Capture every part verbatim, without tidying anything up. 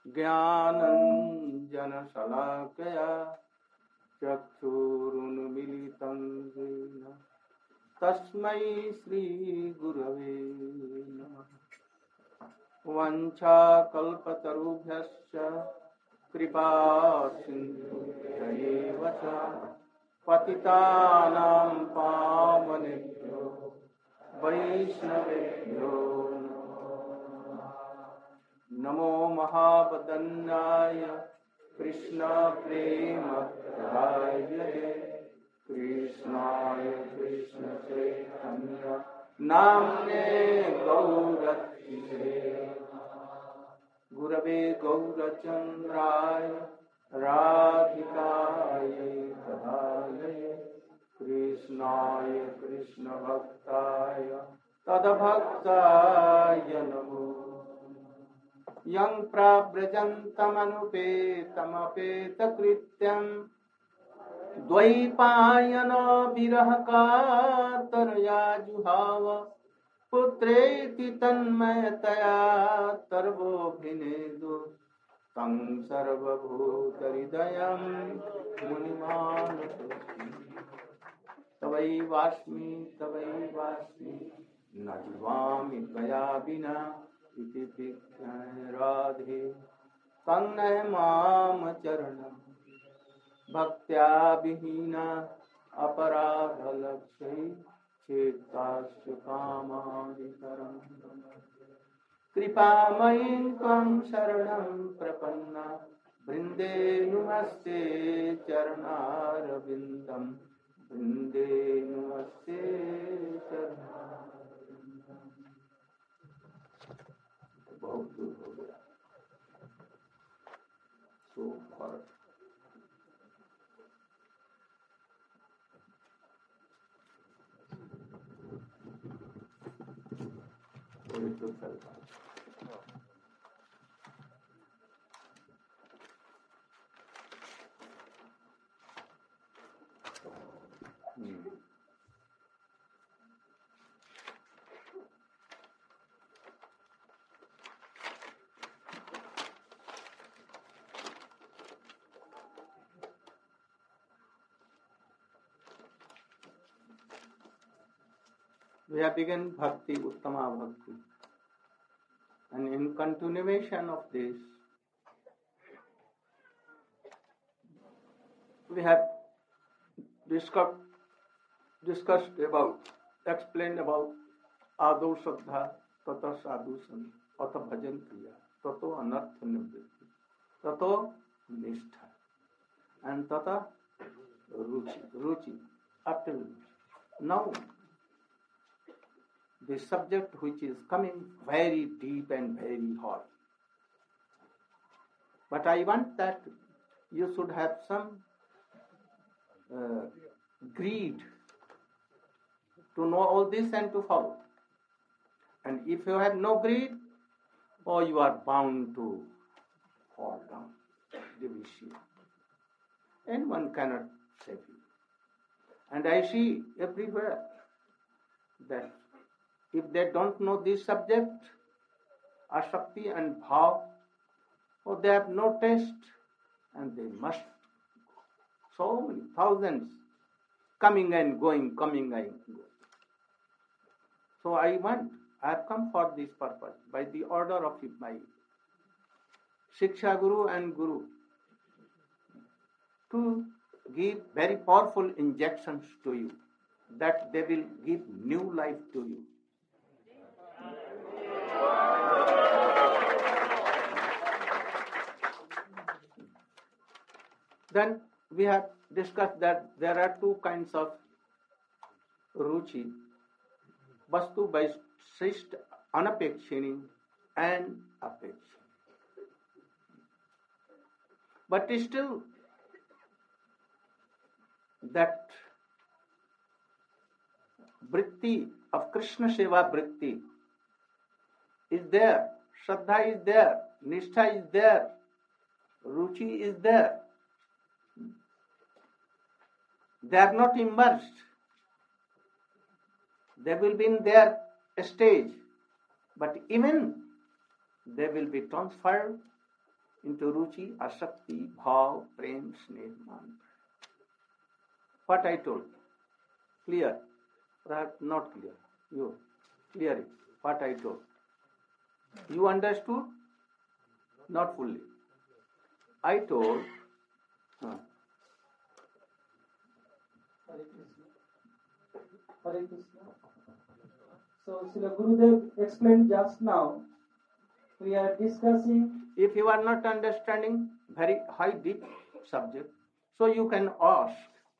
ज्ञानञ्जनशलाकया चक्षुरुन्मीलितं येन तस्मै श्रीगुरवे नमः। वाञ्छाकल्पतरुभ्यश्च कृपा सिन्धुभ्यैव च पतितानां पावनेभ्यो वैष्णवेभ्यो नमो महावदन्याय कृष्णप्रेमप्रदायते कृष्णाय कृष्णचैतन्य नाम्ने गौरतिसे गुरवे गौरचन्द्राय राधिकायै तदालये कृष्णाय कृष्णभक्ताय तद्भक्ताय नमो। यं प्रव्रजन्तमनुपेतमपेतकृत्यं द्वैपायनो विरहकातरया जुहाव पुत्रेति तन्मयतया सर्वोऽभिनेदु तं सर्वभूतहृदयं मुनिमानतोऽस्मि। तवैवास्मि तवैवास्मि न जीवामि त्वया विना इति विज्ञाय राधे तन्नय माम चरणं भक्त्या विहीना अपराधलक्ष्यै चेत्तास्य कामादितरं कृपामयीं त्वं शरणं प्रपन्ना वृन्दे नुमस्ते चरणारविन्दं वृन्दे नुमस्ते चरणारविन्दं। बहुत दूर हो गया सो फर तो चलता We have begun Bhakti, Uttama Bhakti. And in continuation of this, we have discussed, discussed about, explained about Ado Shraddha, Tata Sadhu Sangha, Tata Bhajan Kriya, Tato Anartha Nivritti, Tato Nishtha, and Tata Ruchi, Ruchi, after Ruchi. Now, the subject which is coming very deep and very hot. But I want that you should have some uh, greed to know all this and to follow. And if you have no greed, oh, you are bound to fall down, division. And one cannot save you. And I see everywhere that if they don't know this subject, Asakti and Bhav, oh, they have no taste, and they must. So many thousands coming and going, coming and going. So I want, I have come for this purpose, by the order of my Shiksha Guru and Guru, to give very powerful injections to you, that they will give new life to you. Then we have discussed that there are two kinds of ruchi, vastu vaishisht anapekshini and apekshini. But still that vritti of Krishna Seva vritti is there, Shraddha is there, Nishtha is there, Ruchi is there. They are not immersed. They will be in their stage, but even they will be transferred into ruchi, asakti, bhav, prem, sneh, mantra. What I told? Clear? Perhaps not clear. You clear it. What I told? You understood? Not fully. I told. Huh. Hare Krishna. Hare Krishna. So, Srila Gurudev explained just now. We are discussing. If you are not understanding very high deep subject, so you can ask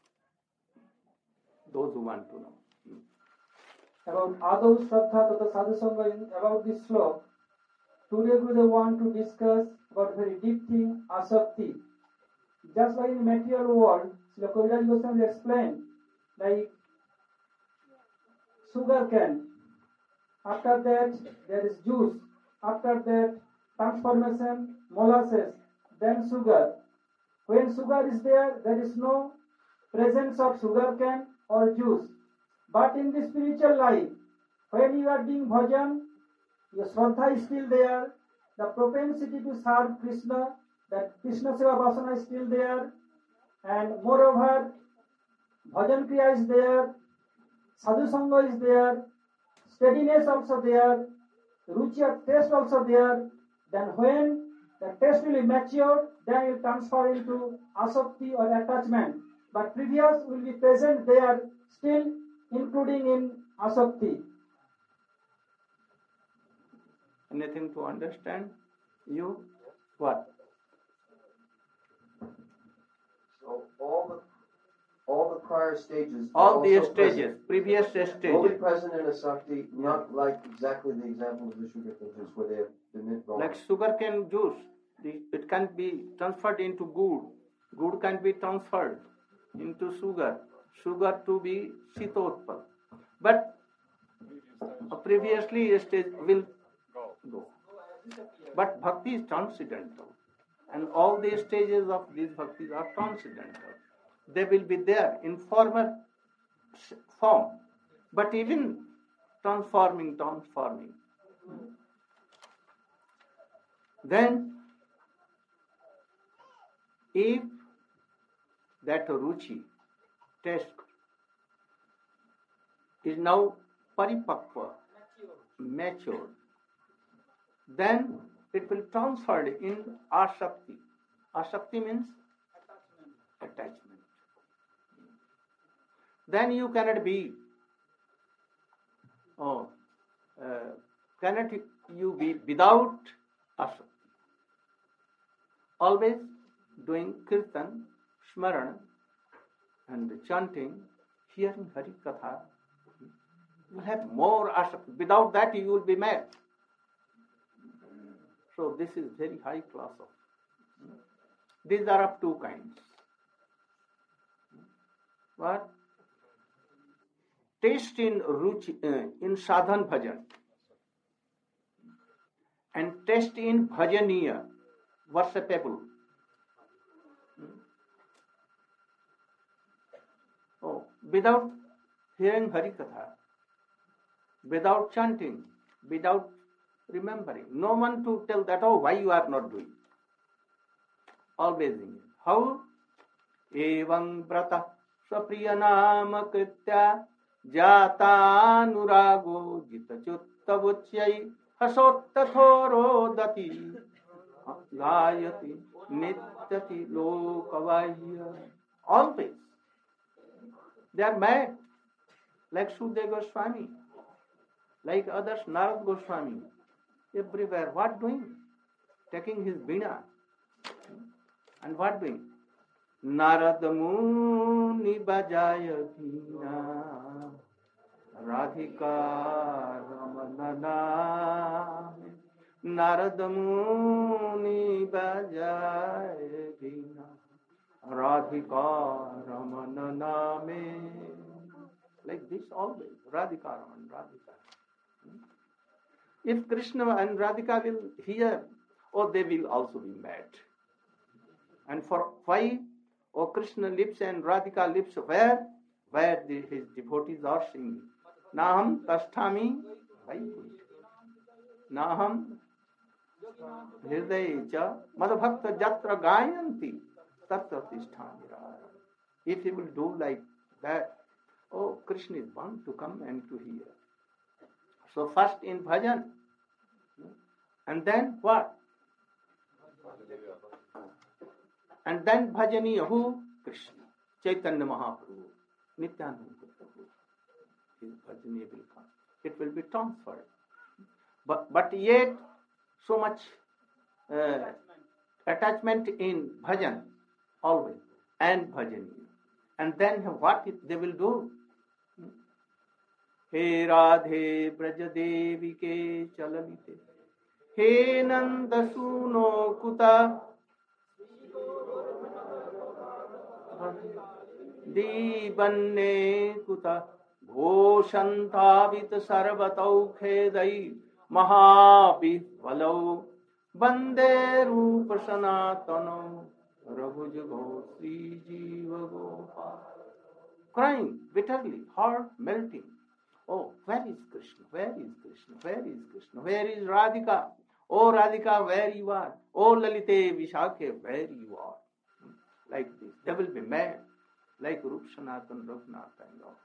those who want to know. About Adav Shraddha Tata Sadhu Sangha, about this slok, today Gurudev want to discuss about very deep thing, asakti. Just like in the material world, Srila Kaviraj Goswami explained, like sugar cane. After that, there is juice. After that, transformation, molasses, then sugar. When sugar is there, there is no presence of sugar cane or juice. But in the spiritual life, when you are doing bhajan, your shraddha is still there, the propensity to serve Krishna, that Krishna Seva Vasana is still there, and moreover, bhajan kriya is there, sadhu sangha is there, steadiness also there, ruchi of taste also there. Then when the taste will be matured, then it will transfer into asakti or attachment. But previous will be present there, still including in asakti. Anything to understand? You? What? So all the all the prior stages. All the also stages, present. previous Only stages. present in asakti, not like exactly the example of the sugar cane juice where they have been wrong. Like sugar cane juice, the- it can be transferred into good. Good can be transferred into sugar. Sugar to be sitotpal. But previously a stage will go. But bhakti is transcendental. And all the stages of these bhaktis are transcendental. They will be there in former form. But even transforming, transforming. Then, if that ruchi, taste, is now paripakva, matured, then it will transfer in asakti. Asakti means attachment. Then you cannot be, oh, uh, cannot you be without asakti. Always doing kirtan, smaran, and chanting, hearing Hari Katha, you will have more asakti. Without that you will be mad. So this is very high class of. These are of two kinds. What? Taste in ruchi, uh, in sadhan bhajan, and taste in bhajaniya, worshipable. Oh, without hearing Hari Katha, without chanting, without remembering, no one to tell that, oh, why you are not doing. Always in it. How? Evam brata swapriya nama kritya jatanurago jitachuttavuchyai hasottathoro dati gayati nityati lokavaya. Always. They are mad. Like Sudhir Goswami, like others, Narad Goswami. Everywhere. What doing? Taking his veena. And what doing? Narad Muni Bajaya Veena Radhika Ramanana Narad Muni Bajaya Veena Radhika Ramanana me. Like this always. Radhika Raman, Radhika. If Krishna and Radhika will hear, oh, they will also be mad. And for why? Oh, Krishna lips and Radhika lips where? Where the, his devotees are singing. Naham tasthami Vaikuntha. Naham Hridaye cha madbhakta jatra gayanti tatra tisthani raya. If he will do like that, oh, Krishna is bound to come and to hear. So first in bhajan, and then what? And then bhajaniya who? Krishna, Chaitanya Mahaprabhu, Nityananda Prabhu. His bhajaniya will come. It will be transferred. But, but yet, so much uh, attachment in bhajan, always, and bhajaniya. And then what it, they will do? He Radhe Braja Devi ke chalalite, He Nanda Suno Kuta, Dibanne Kuta, Ghoshantavit Sarvatau Khedai, Mahabi Valau, Bande Rupa Sanatano, Raghujago Sri Jiva Gopal. Crying bitterly, heart melting. Oh, where is Krishna? Where is Krishna? Where is Krishna? Where is Radhika? Oh, Radhika, where you are? Oh, Lalite Vishakhe, where you are? Like this. They will be mad, like Rup Sanatan, Raghunath and all.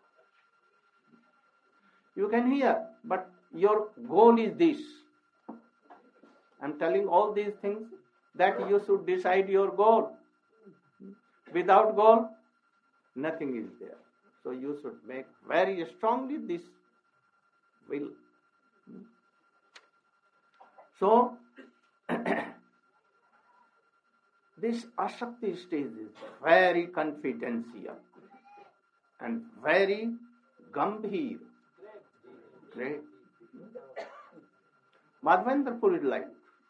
You can hear, but your goal is this. I'm telling all these things that you should decide your goal. Without goal, nothing is there. So you should make very strongly this will. So, this asakti stage is very confidential and very gambhir, great. Madhavendra Puri like.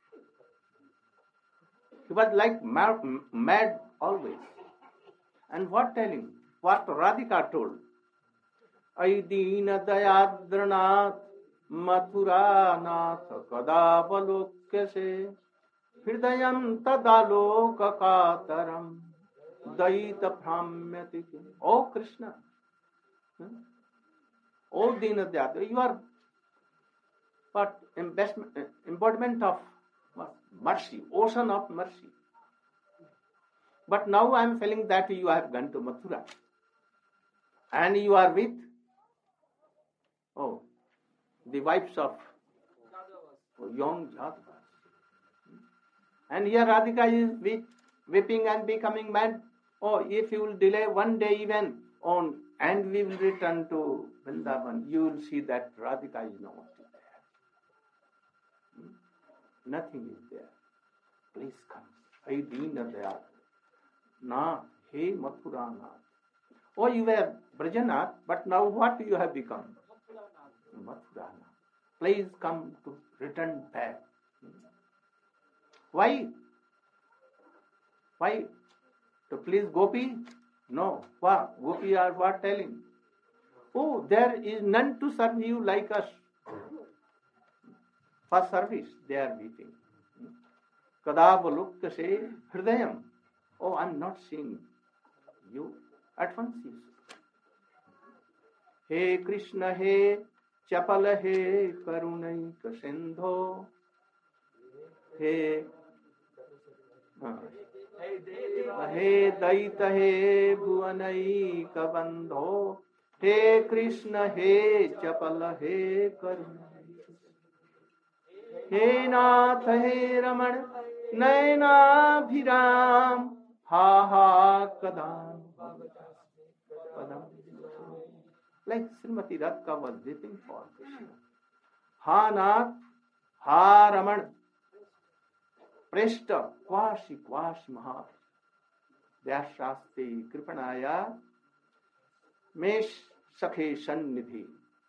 He was like mad, mad always. And what telling? What Radhika told? Ay Deena Dayadranat Mathura Nath Kadavalokya se Hridayam Tadaloka Kataram Daita Pramyati. Oh Krishna. Oh Deena Dayadra, you are what embodiment of mercy, ocean of mercy. But now I am feeling that you have gone to Mathura. And you are with, oh, the wives of young Jadavas. And here Radhika is with, weeping and becoming mad. Oh, if you will delay one day even on, and we will return to Vrindavan, you will see that Radhika is not there. Hmm? Nothing is there. Please come. Ay Deena Dayal. Nath, hey Mathura Nath. Oh, you were Brajanath, but now what you have become? Mathura Nath. Please come to return back. Why? Why? To please Gopi? No. What? Gopi are what telling? Oh, there is none to serve you like us. For service, they are weeping. Kadavalukya se hridayam. Oh, I am not seeing you. At once you say, He Krishna, He Chapala, He Karunai Kasindho, He He Daita, He Bhuvanai Kabandho, He Krishna, He Chapala, He Karunai, He Nath, He Raman, Naina Bhiram, Ha ha kadam kadam. Like Srimati Radhika was weeping for Krishna. Ha Nath, Ha Raman, Preshta, Kwashi Kwashi Maha, Vyashasti Kripanaya, Mesh Sakhe Sannidhi.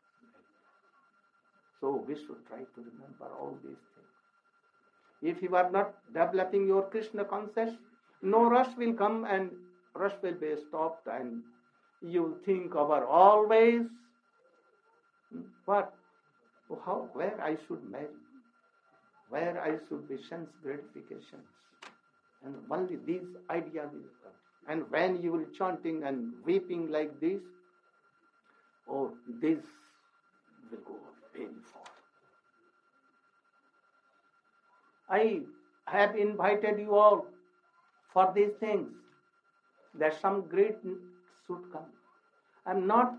So we should try to remember all these things. If you are not developing your Krishna consciousness, no rush will come and rush will be stopped and you will think over always what, how, where I should marry, where I should be sense gratifications. And only these ideas will come. And when you will chanting and weeping like this, oh, this will go very far. I have invited you all for these things, that some great should come. I am not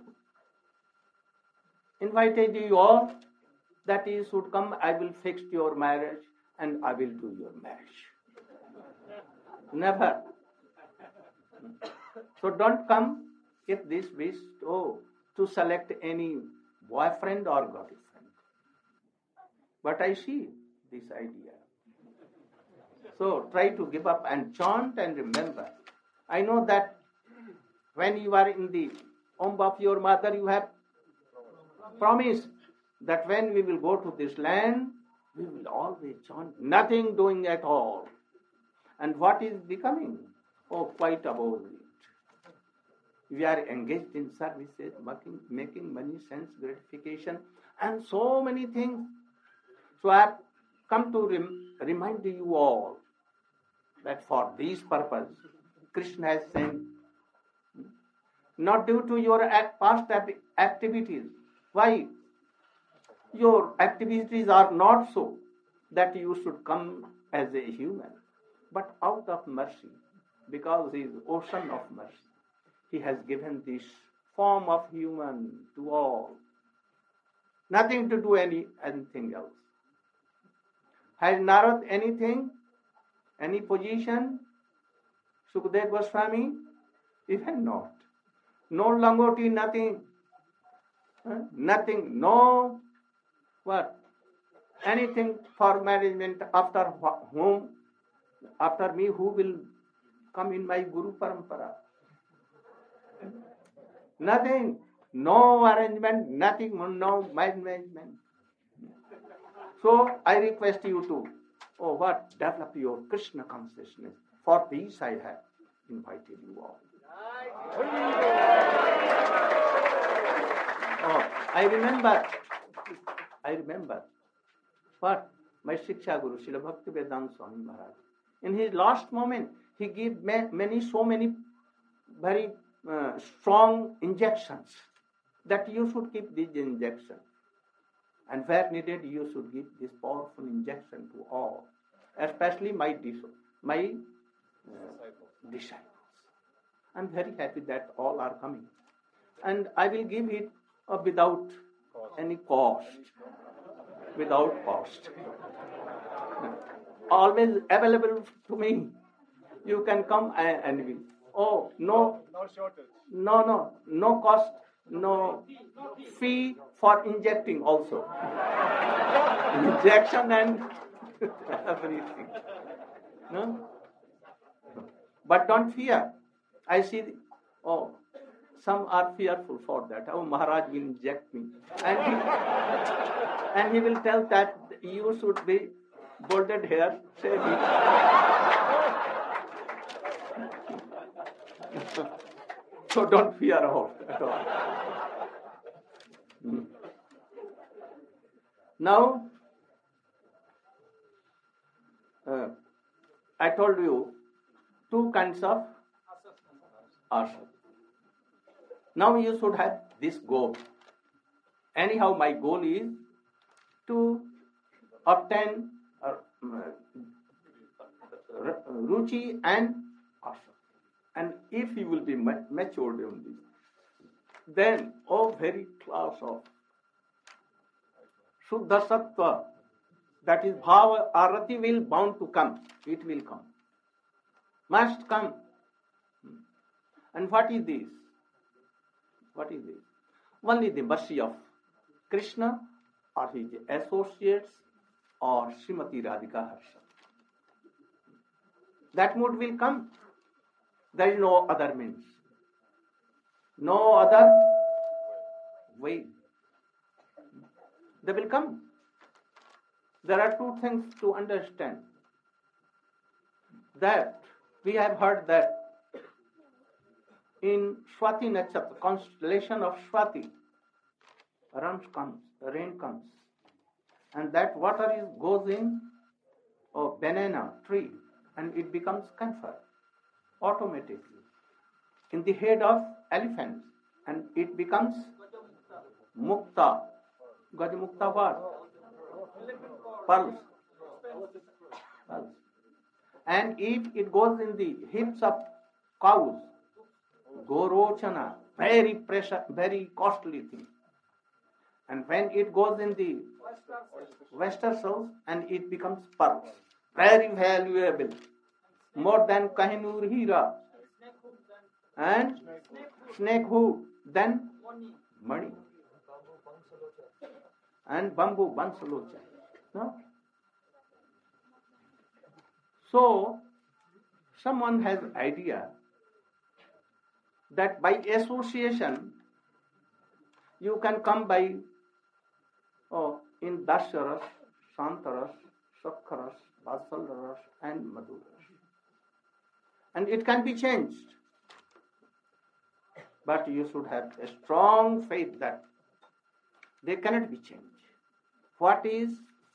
invited you all that you should come, I will fix your marriage and I will do your marriage. Never. So don't come if this wish oh, to select any boyfriend or girlfriend. But I see this idea. So try to give up and chant and remember. I know that when you are in the womb of your mother, you have promised that when we will go to this land, we will always chant, nothing doing at all. And what is becoming? Oh, quite above it. We are engaged in services, making, making money, sense gratification, and so many things. So I have come to rem- remind you all that for this purpose, Krishna has sent, not due to your act, past activities. Why? Your activities are not so that you should come as a human, but out of mercy, because He is ocean of mercy. He has given this form of human to all. Nothing to do any anything else. Has Narad anything? Any position? Sukadeva Goswami? Even not. No Langoti, nothing. Huh? Nothing. No what? Anything for management after whom? After me, who will come in my Guru Parampara? Nothing. No arrangement, nothing, no management. So I request you to, oh what, develop your Krishna consciousness. For this I have invited you all. Oh, I remember, I remember what my Shiksha Guru, Srila Bhaktivedanta Swami Maharaj, in his last moment, he gave many, so many very uh, strong injections that you should keep these injections. And where needed, you should give this powerful injection to all, especially my my uh, disciples. I'm very happy that all are coming. And I will give it uh, without any cost. Without cost. Always available to me. You can come and, and we. Oh, no. No shortage. No, no. No cost. No fee for injecting also. Injection and everything. No? But don't fear. I see, oh, some are fearful for that. Oh, Maharaj will inject me. And he, and he will tell that you should be bolded hair. Say me. So don't fear all at all. Hmm. Now, uh, I told you two kinds of asana. Now you should have this goal. Anyhow, my goal is to obtain uh, ruchi and asana. And if you will be matured in this, then all very class of Shuddha Sattva, that is Bhava Arati, will bound to come. It will come. Must come. And what is this? What is this? Only the mercy of Krishna or his associates or Srimati Radhika herself. That mood will come. There is no other means. No other way. They will come. There are two things to understand. That we have heard that in Swati Nakshatra, constellation of Swati, rain comes, rain comes, and that water is goes in a banana tree, and it becomes camphor automatically in the head of elephants, and it becomes mukta. Gajamukta what? Pearls. Pulse. And if it goes in the hips of cows, gorochana, very precious, very costly thing. And when it goes in the vegetables, and it becomes pearls, very valuable, more than Kohinoor Hira, and snake hood, then money, and bamboo bansalocha. No? So, someone has idea that by association you can come by oh, in Dasyaras, Shantaras, Sakharas, Vatsalyaras and Madhuras. And it can be changed. But you should have a strong faith that they cannot be changed. What is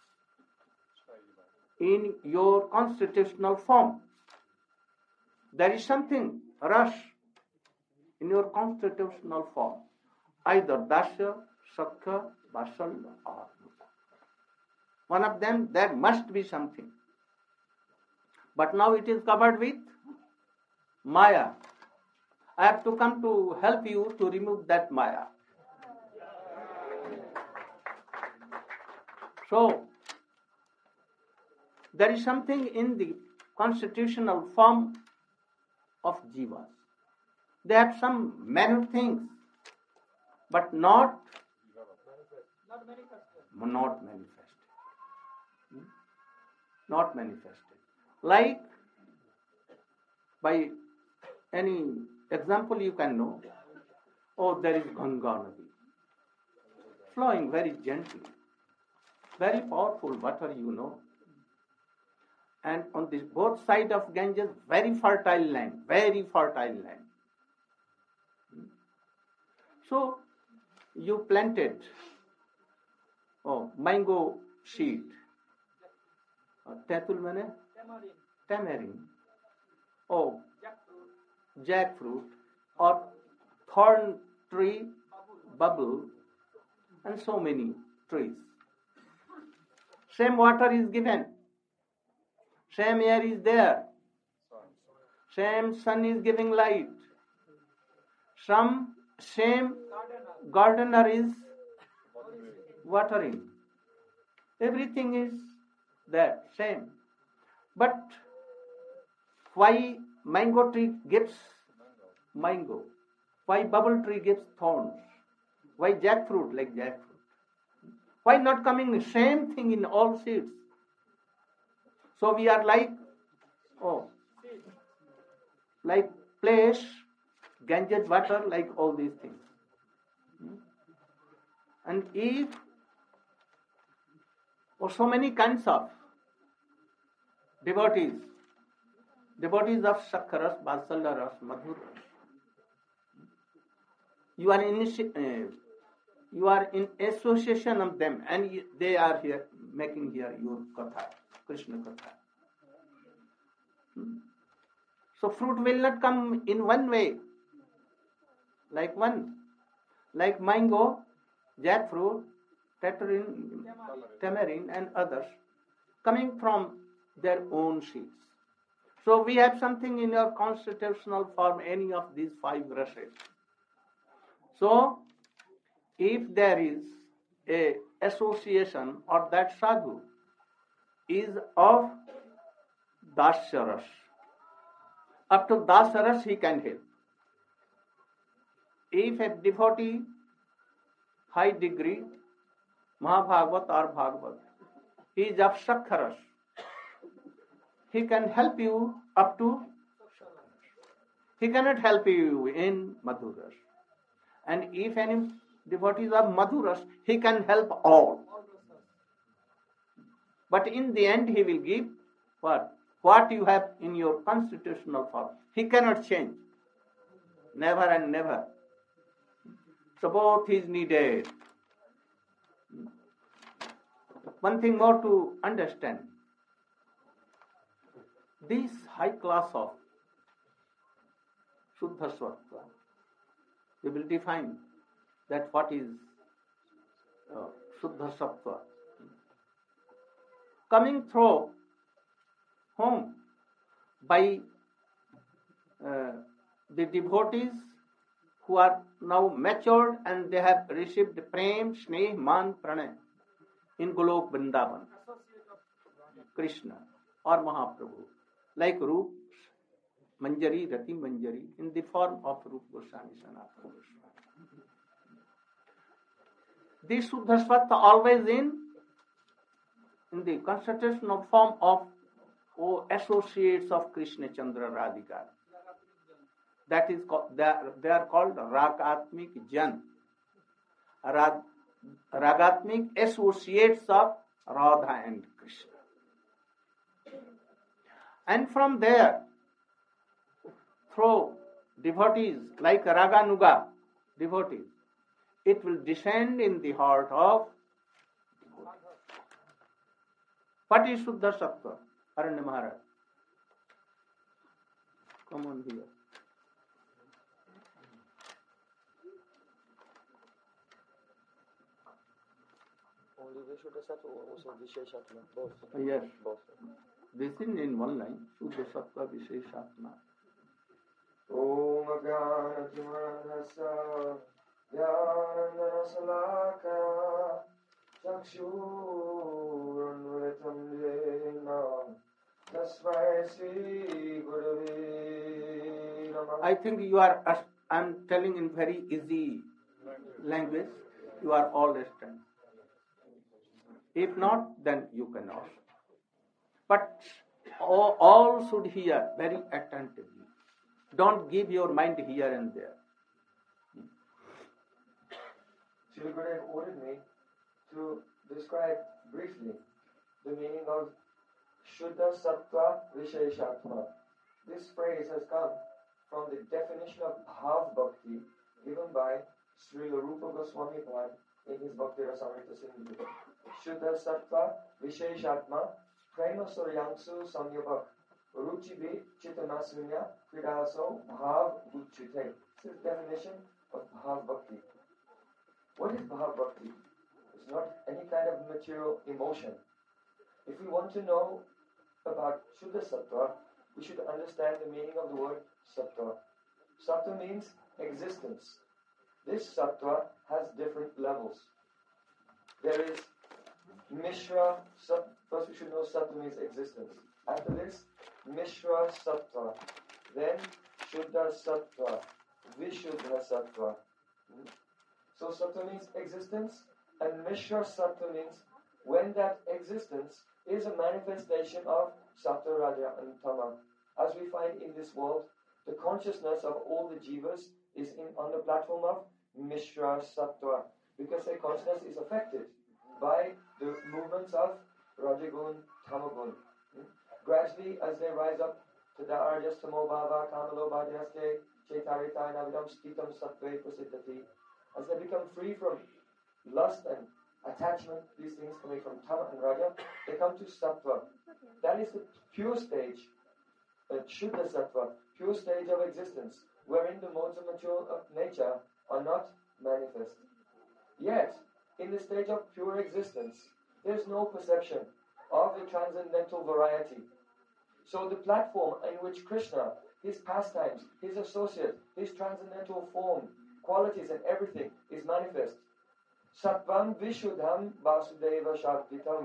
in your constitutional form? There is something, rush, in your constitutional form. Either Dasya, Sakha, Vatsalya or Mukha. One of them, there must be something. But now it is covered with Maya. I have to come to help you to remove that Maya. So, there is something in the constitutional form of jivas. They have some many things, but not not manifested. Not manifested. Hmm? Not manifested. Like by any example you can know, oh, there is Ganga Nadi, flowing very gently, very powerful water, you know. And on this both sides of Ganges, very fertile land, very fertile land. So you planted oh mango seed, uh, tetul mane tamarind, oh jackfruit, or thorn tree, bubble, and so many trees. Same water is given. Same air is there. Same sun is giving light. Some same gardener is watering. Everything is there, same. But why mango tree gives mango? Why bubble tree gives thorns? Why jackfruit like jackfruit? Why not coming the same thing in all seeds? So we are like, oh, like place, Ganges water, like all these things. And if, or so many kinds of devotees, devotees of Sakharas, Vatsalyaras, Madhuras, you are in, uh, you are in association of them, and they are here making here your katha, Krishna katha. So fruit will not come in one way, like one, like mango, jackfruit, tamarind, tamarind, and others, coming from their own seeds. So we have something in your constitutional form, any of these five rasas. So if there is a association, or that sadhu is of Dasyaras, up to Dasyaras he can help. If a devotee, high degree, Mahabhagavat or Bhagavat, he is of Sakharas, he can help you up to Sakharas. He cannot help you in Madhuras. And if any devotees of Madhuras, he can help all. But in the end he will give what? What you have in your constitutional form. He cannot change. Never and never. So both is needed. One thing more to understand. This high class of Shuddha Sattva, we will define that what is uh, Shuddha Sattva. Coming through whom? By uh, the devotees who are now matured and they have received prem, sneh, man, pranay in Golok Vrindavan, Krishna or Mahaprabhu, like Rup, Manjari, Rati Manjari, in the form of Rup Goswami, Sanatana Goswami. This Shuddha Sattva always in, in the constitutional form of oh, associates of Krishna Chandra Radhika. That is called, they are, they are called Ragatmik Jan. Rag, Ragatmik associates of Radha and Krishna. And from there, through devotees like Raganuga devotees, it will descend in the heart of devotees. What is Shuddha Sattva? Aranya Maharaj, come on here. Only Vishuddha Sattva or also Visheshatma? Both? Yes. Both. This is in one line. Shuddha Sattva Visheshatma. Om Agana Timanasa Jnana Salaka Chakshurunvritam Jena Tasmai Sri Gurave Namah. I think you are, I am telling in very easy language. You are all understand. If not, then you can ask. But all, all should hear very attentively. Don't give your mind here and there. Srila Gurudev ordered me to describe briefly the meaning of Shuddha Sattva Visheshatma. This phrase has come from the definition of Bhav Bhakti given by Srila Rupa Goswami Pad in his Bhakti Rasamrita Sindhu. Shuddha Sattva Visheshatma Prema Suryangsu Samyabhak Ruchibi Chitamasminya Kridaso Bhav Uchite. This is the definition of Bhav Bhakti. What is Bhav Bhakti? It's not any kind of material emotion. If we want to know about Shuddha Sattva, we should understand the meaning of the word Sattva. Sattva means existence. This Sattva has different levels. There is Mishra Sattva. First we should know Sattva means existence. After this, Mishra Sattva. Then Shuddha Sattva. Vishuddha Sattva. So Sattva means existence, and Mishra Sattva means when that existence is a manifestation of Sattva, Raja and Tama. As we find in this world, the consciousness of all the jivas is in, on the platform of Mishra Sattva, because their consciousness is affected by the movements of Rajagun, Tamagun. Hmm? Gradually, as they rise up to the Arjas Tamo Bhava, Kamalo Bhadyaste, Chaitaritai Navidam Stitam Sattve Prasiddhati, as they become free from lust and attachment, these things coming from Tama and Raja, they come to Sattva. That is the pure stage, the Shuddha Sattva, pure stage of existence, wherein the modes of material of nature are not manifest. Yet, in the stage of pure existence, there is no perception of the transcendental variety. So the platform in which Krishna, his pastimes, his associate, his transcendental form, qualities and everything is manifest. Sattvam Vishuddham Vasudeva Shaktitam.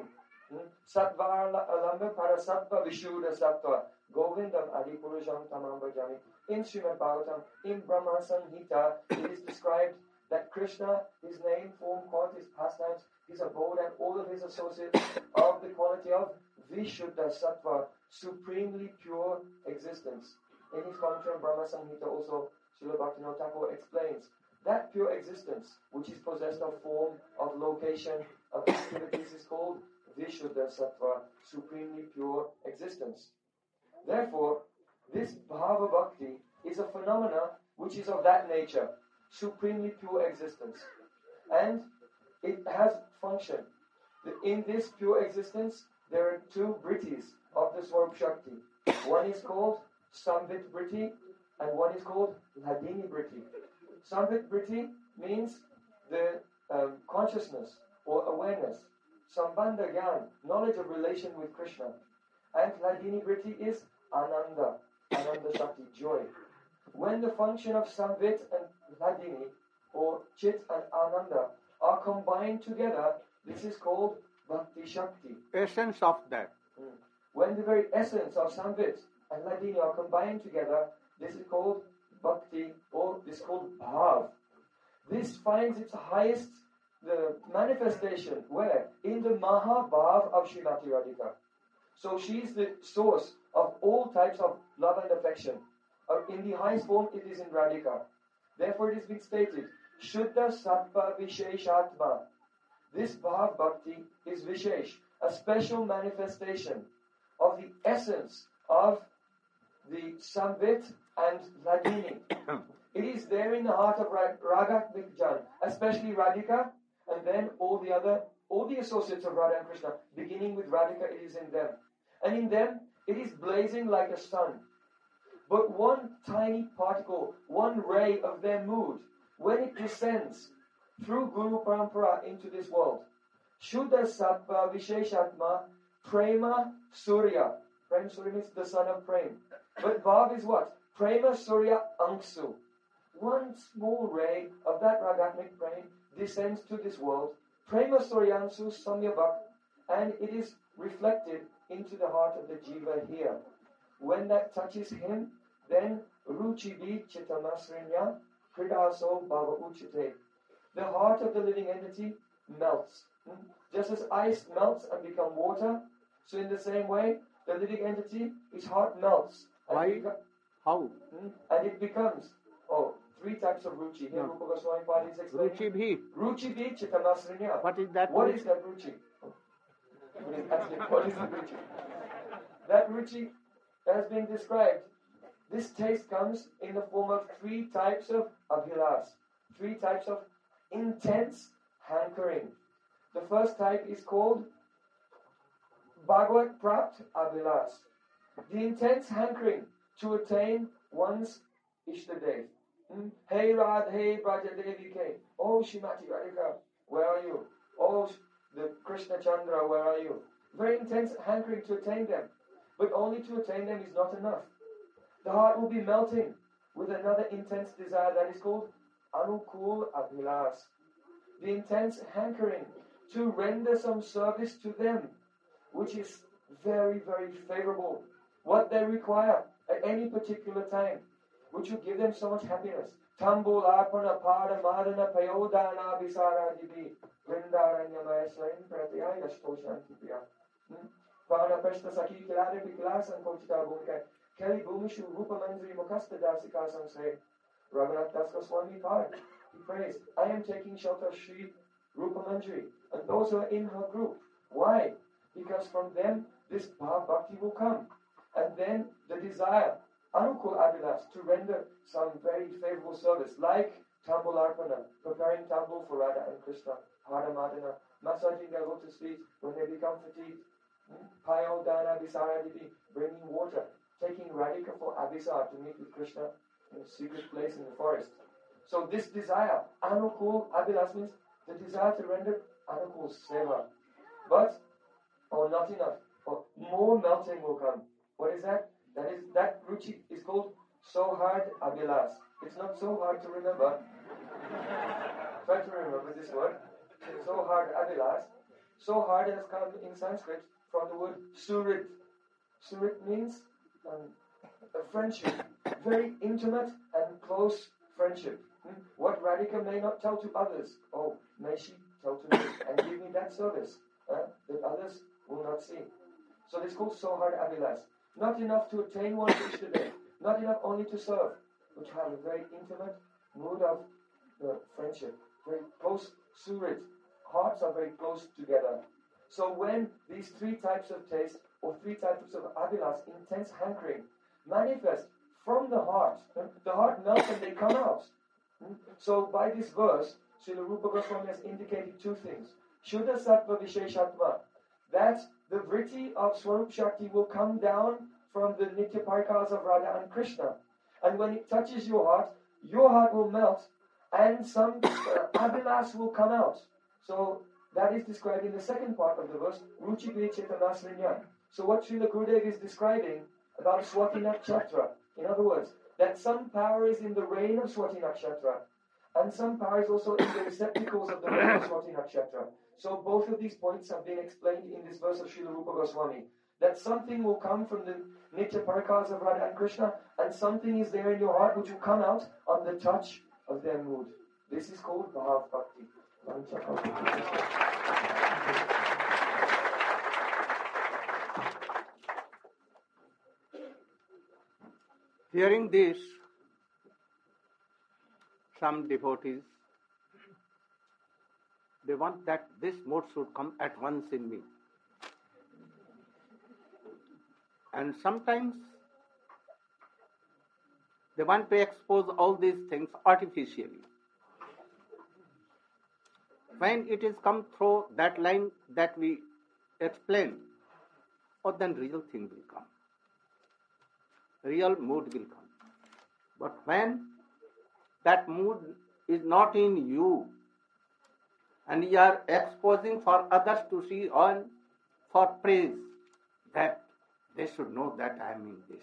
Sattva Alamba Parasattva Vishuddha Sattva. Govindam Adipurusham Tamam Bhajami. In Srimad Bhagavatam, in Brahma Samhita, it is described that Krishna, his name, form, qualities, pastimes, his abode, and all of his associates of the quality of Vishuddha Sattva, supremely pure existence. In his commentary on Brahma Samhita also, Srila Bhaktivinoda Thakur explains that pure existence, which is possessed of form, of location, of activities, is called Vishuddha Sattva, supremely pure existence. Therefore, this Bhava Bhakti is a phenomena which is of that nature, supremely pure existence. And it has function. In this pure existence, there are two Brittis of the Swarup Shakti. One is called Samvit Britti, and one is called Ladini Britti. Samvit Britti means the um, consciousness or awareness, Sambandha Gyan, knowledge of relation with Krishna. and Hladini Vritti is Ananda, Ananda Shakti, joy. When the function of Samvit and Hladini, or Chit and Ananda, are combined together, this is called Bhakti Shakti. Essence of that. Mm. When the very essence of Samvit and Hladini are combined together, this is called Bhakti, or this is called Bhav. This finds its highest the manifestation where? In the Mahabhav of Srimati Radhika. So she is the source of all types of love and affection. Uh, in the highest form, it is in Radhika. Therefore, it has been stated, Shuddha Sattva Visheshatma. This Bhav Bhakti is Vishesh, a special manifestation of the essence of the Samvit and Hladini. It is there in the heart of Ragatmik Jan, especially Radhika, and then all the other, all the associates of Radha and Krishna. Beginning with Radhika, it is in them. And in them, it is blazing like a sun. But one tiny particle, one ray of their mood, when it descends through Guru Parampara into this world, Shuddha Sattva Visheshatma Prema Surya. Prema Surya means the son of Prem. But Bhav is what? Prema Surya Anksu. One small ray of that Ragatmik Prem descends to this world, Prema Suryansu Samyabhak, and it is reflected into the heart of the Jiva here. When that touches him, then Ruchibi Chitamasrinya Kridaso Bhava Uchite. The heart of the living entity melts. Hmm? Just as ice melts and becomes water, so in the same way, the living entity, its heart melts. And Why? It beca- How? hmm? And it becomes, oh, three types of ruchi. Here No. Rupa Goswami Pali is explaining. Ruchi bhi. Ruchi bhi Chitamasrinya. What is that? What ruchi? is that ruchi? What is, actually, what is the ruchi? That ruchi has been described. This taste comes in the form of three types of abhilas, three types of intense hankering. The first type is called Bhagavad Prapt Abhilas, the intense hankering to attain one's Ishtadev. Hmm? Hey Radhe Brajadevike, oh Shrimati Radhika, where are you? Oh, the Krishna Chandra, where are you? Very intense hankering to attain them. But only to attain them is not enough. The heart will be melting with another intense desire that is called Anukul Abhilas. The intense hankering to render some service to them, which is very, very favorable. What they require at any particular time, which will give them so much happiness. Tambul Arpana Pada Madana Payodana Visara Dibi Vrindaranyamaya Swain Pratya Yashtoshantipiya. Prana Prashta Saki Kilare Pikilas and Kochita Bhumika. Kelly Bhumishu Rupa Manjari Mukasta Dasika Samse. Raghunath Das Goswami Par. He prays, I am taking shelter of Sri Rupa Manjari and those who are in her group. Why? Because from them this Bhav Bhakti will come. And then the desire, Anukul Abhilas, to render some very favorable service, like Tambul Arpana, preparing Tambul for Radha and Krishna, Hara Madana, massaging their lotus feet when they become fatigued, Payo Dana Visara Divi, bringing water, taking Radhika for Abhisar to meet with Krishna in a secret place in the forest. So this desire, Anukul Abhilas, means the desire to render Anukul Seva. But, oh, not enough. Oh, more melting will come. What is that? That is that ruchi is called so hard Abhilas. It's not so hard to remember. Try to remember this word. So hard Abhilas. So hard has come in Sanskrit from the word surit. Surit means um, a friendship, very intimate and close friendship. Hmm? What Radhika may not tell to others, oh, may she tell to me and give me that service uh, that others will not see. So this is called so hard Abhilas. Not enough to attain one's Ishtadev, not enough only to serve, but to have a very intimate mood of uh, friendship, very close surit. Hearts are very close together. So when these three types of taste or three types of abhilas, intense hankering, manifest from the heart, the heart melts and they come out. So by this verse, Srila Rupa Goswami has indicated two things. Shuddha Sattva Visheshatma, that the vritti of Swarup Shakti will come down from the Nitya Parikas of Radha and Krishna. And when it touches your heart, your heart will melt and some uh, abhilas will come out. So that is described in the second part of the verse, Ruchi Chetanasrinya. So what Srila Gurudev is describing about Swati Nakshatra, in other words, that some power is in the rain of Swati Nakshatra, and some power is also in the receptacles of the rain of Swati Nakshatra. So both of these points have been explained in this verse of Srila Rupa Goswami. That something will come from the Nitya Parakas of Radha and Krishna, and something is there in your heart which will come out on the touch of their mood. This is called Bhav Bhakti. Hearing this, some devotees, they want that this mood should come at once in me. And sometimes they want to expose all these things artificially. When it is come through that line that we explain, oh, then real thing will come. Real mood will come. But when that mood is not in you, and you are exposing for others to see on for praise, that they should know that I am in this.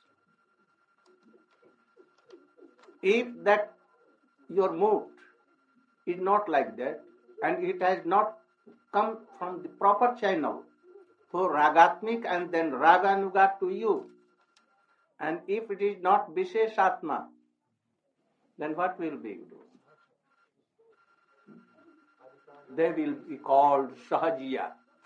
If that your mood is not like that, and it has not come from the proper channel, so ragatmik and then raganuga to you, and if it is not Visheshatma, then what will we do? They will be called Sahajiya.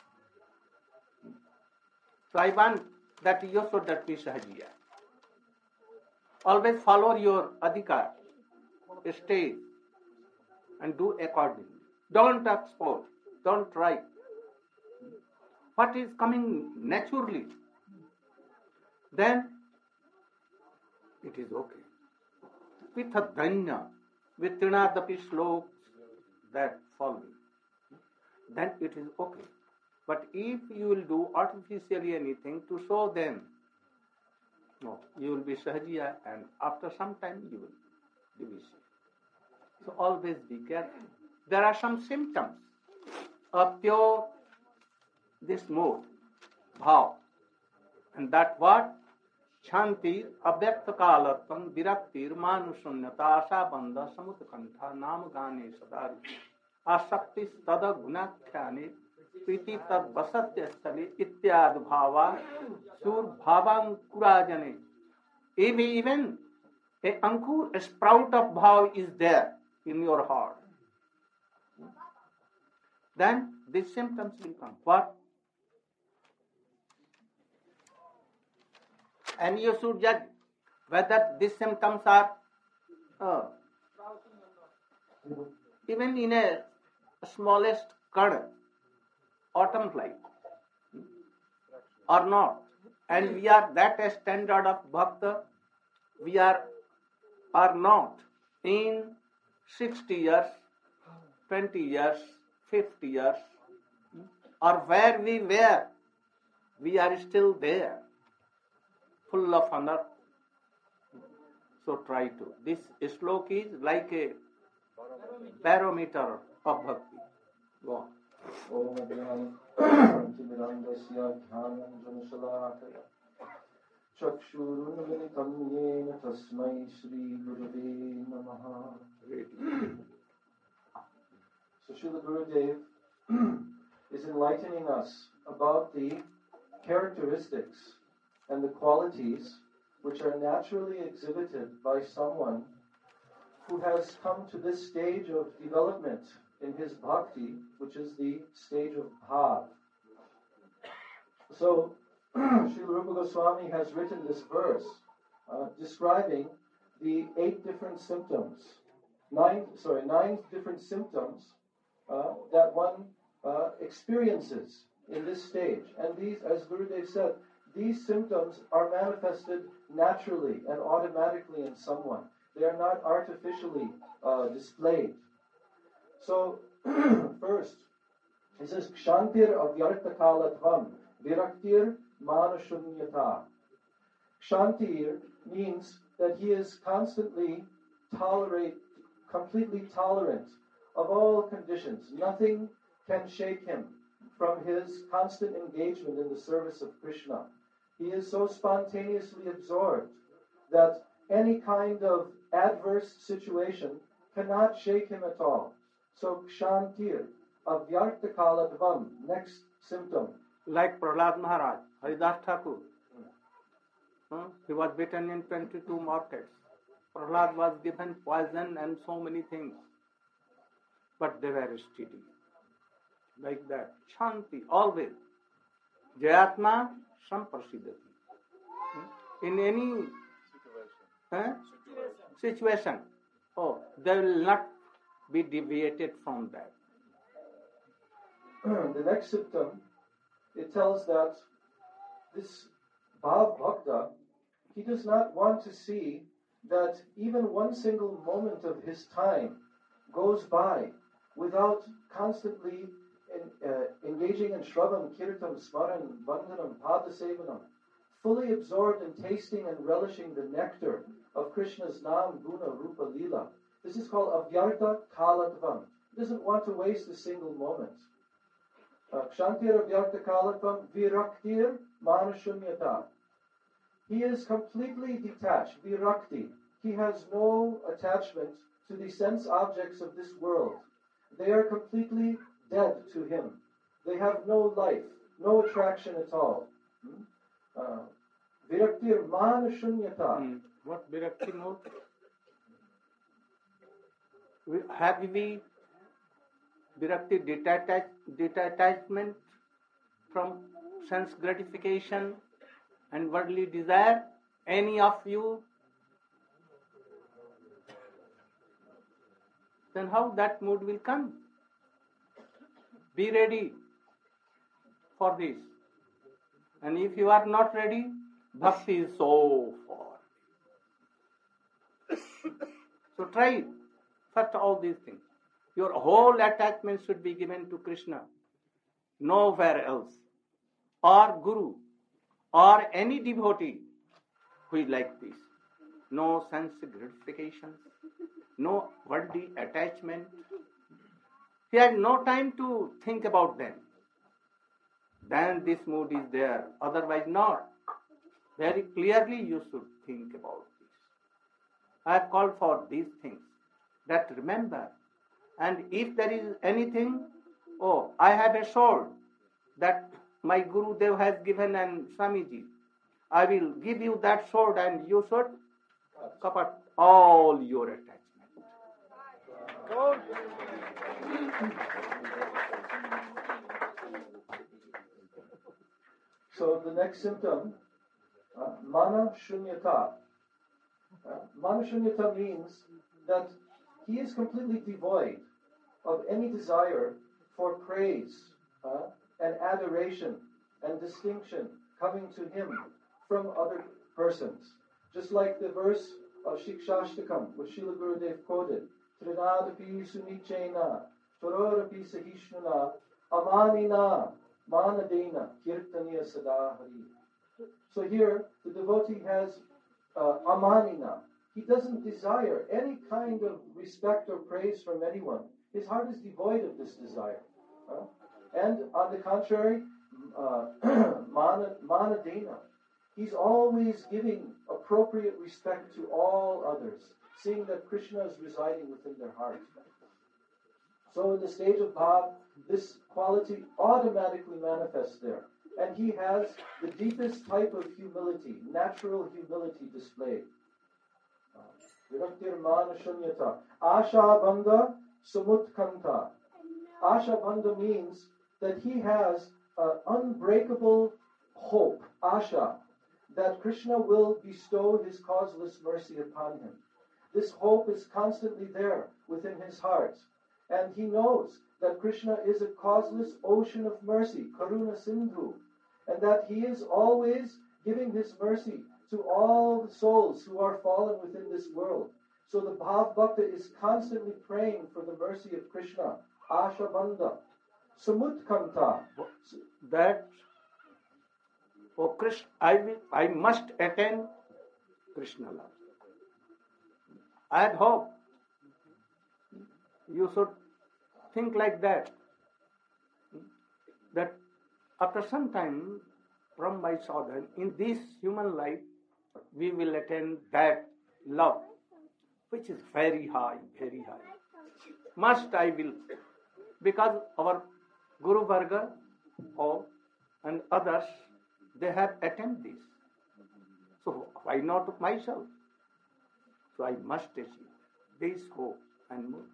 So I want that you should not be Sahajiya. Always follow your adhikar, stay and do accordingly. Don't expose, don't try. What is coming naturally, then it is okay. With a dhanya, with trinadapi slokas that follow, then it is okay. But if you will do artificially anything to show them, no, you will be sahajiya, and after some time you will be safe. So always be careful. There are some symptoms of pure this mood, bhav, and that what? Shanti, avyakta kalatvam, viraktir, manusunyata, asha bandha, samutkantha, nam gane sadari, asaktis tada gunakhyane, priti tad vasatya stali, ityad bhava, sur bhavan kurajane. If even a ankur, a sprout of bhav is there in your heart, then these symptoms will come. What? And you should judge whether these symptoms are uh, even in a smallest kernel, autumn fly, or not. And we are that a standard of bhakta, we are or not in sixty years, twenty years, fifty years, or where we were, we are still there, full of honor. So try to. This slok is like a barometer of bhakti. Go on. Chakshurunmilitam yena tasmai Shri Gurave Namaha. So Srila Gurudev is enlightening us about the characteristics and the qualities which are naturally exhibited by someone who has come to this stage of development in his bhakti, which is the stage of bhav. So, Srila Rupa Goswami has written this verse uh, describing the eight different symptoms, nine, sorry, nine different symptoms uh, that one uh, experiences in this stage. And these, as Gurudev said, these symptoms are manifested naturally and automatically in someone. They are not artificially uh, displayed. So, first, it says, Kshantir avyarta kalatvam, viraktir manashunyata. Kshantir means that he is constantly tolerate, completely tolerant of all conditions. Nothing can shake him from his constant engagement in the service of Krishna. He is so spontaneously absorbed that any kind of adverse situation cannot shake him at all. So kshantir, avyartakaladvam, next symptom. Like Prahlad Maharaj, Haridas Thakur. Huh? He was beaten in twenty-two markets. Prahlad was given poison and so many things. But they were steady. Like that. Shanti, always. Jayatma samprasidati. In any huh? situation, oh, they will not be deviated from that. The next symptom, it tells that this Bhav Bhakta, he does not want to see that even one single moment of his time goes by without constantly in, uh, engaging in Shravan, Kirtan, Smaran, Bandhanam, Padasevanam, fully absorbed in tasting and relishing the nectar of Krishna's Nam, Guna, Rupa, Leela. This is called Avyarta Kalatvam. He doesn't want to waste a single moment. Kshantir Avyarta Kalatvam Viraktir Manashunyata. He is completely detached, Virakti. He has no attachment to the sense objects of this world. They are completely dead to him. They have no life, no attraction at all. Uh, Viraktir Manashunyata. Hmm. What Virakti mode? Have we Virakti detach, detachment from sense gratification and worldly desire? Any of you? Then how that mood will come? Be ready for this. And if you are not ready, bhakti is so far. So try it. First all these things. Your whole attachment should be given to Krishna. Nowhere else. Or Guru. Or any devotee who is like this. No sense gratification. No worldly attachment. He has no time to think about them. Then this mood is there. Otherwise not. Very clearly you should think about this. I have called for these things. That remember. And if there is anything, oh, I have a sword that my Guru Dev has given and Swamiji. I will give you that sword and you should cut off all your attachment. So the next symptom, uh, mana shunyata. Uh, mana shunyata means that he is completely devoid of any desire for praise uh, and adoration and distinction coming to him from other persons. Just like the verse of Shikshashtakam, which Srila Gurudev quoted, Trinadapi sunichena, Tororapi sahishnuna, amanina, manadena, kirtaniya sadahari. So here, the devotee has uh, amanina. He doesn't desire any kind of respect or praise from anyone. His heart is devoid of this desire. Uh, and on the contrary, uh, manadena. He's always giving appropriate respect to all others, seeing that Krishna is residing within their heart. So in the stage of bhav, this quality automatically manifests there. And he has the deepest type of humility, natural humility displayed. Viraktir mana shunyata. Asha bandha sumutkanta. Asha bandha means that he has an unbreakable hope, asha, that Krishna will bestow his causeless mercy upon him. This hope is constantly there within his heart. And he knows that Krishna is a causeless ocean of mercy, Karuna Sindhu, and that he is always giving his mercy to all the souls who are fallen within this world. So the Bhav Bhakta is constantly praying for the mercy of Krishna. Asha Bandha. Samutkanta. That, oh Krishna, I will, I must attain Krishna love. I had hope. You should think like that. that after some time from my sadhana, in this human life, we will attain that love, which is very high, very high. Must I will, because our Guru Varga or and others, they have attained this. So why not myself? So I must achieve this hope and move.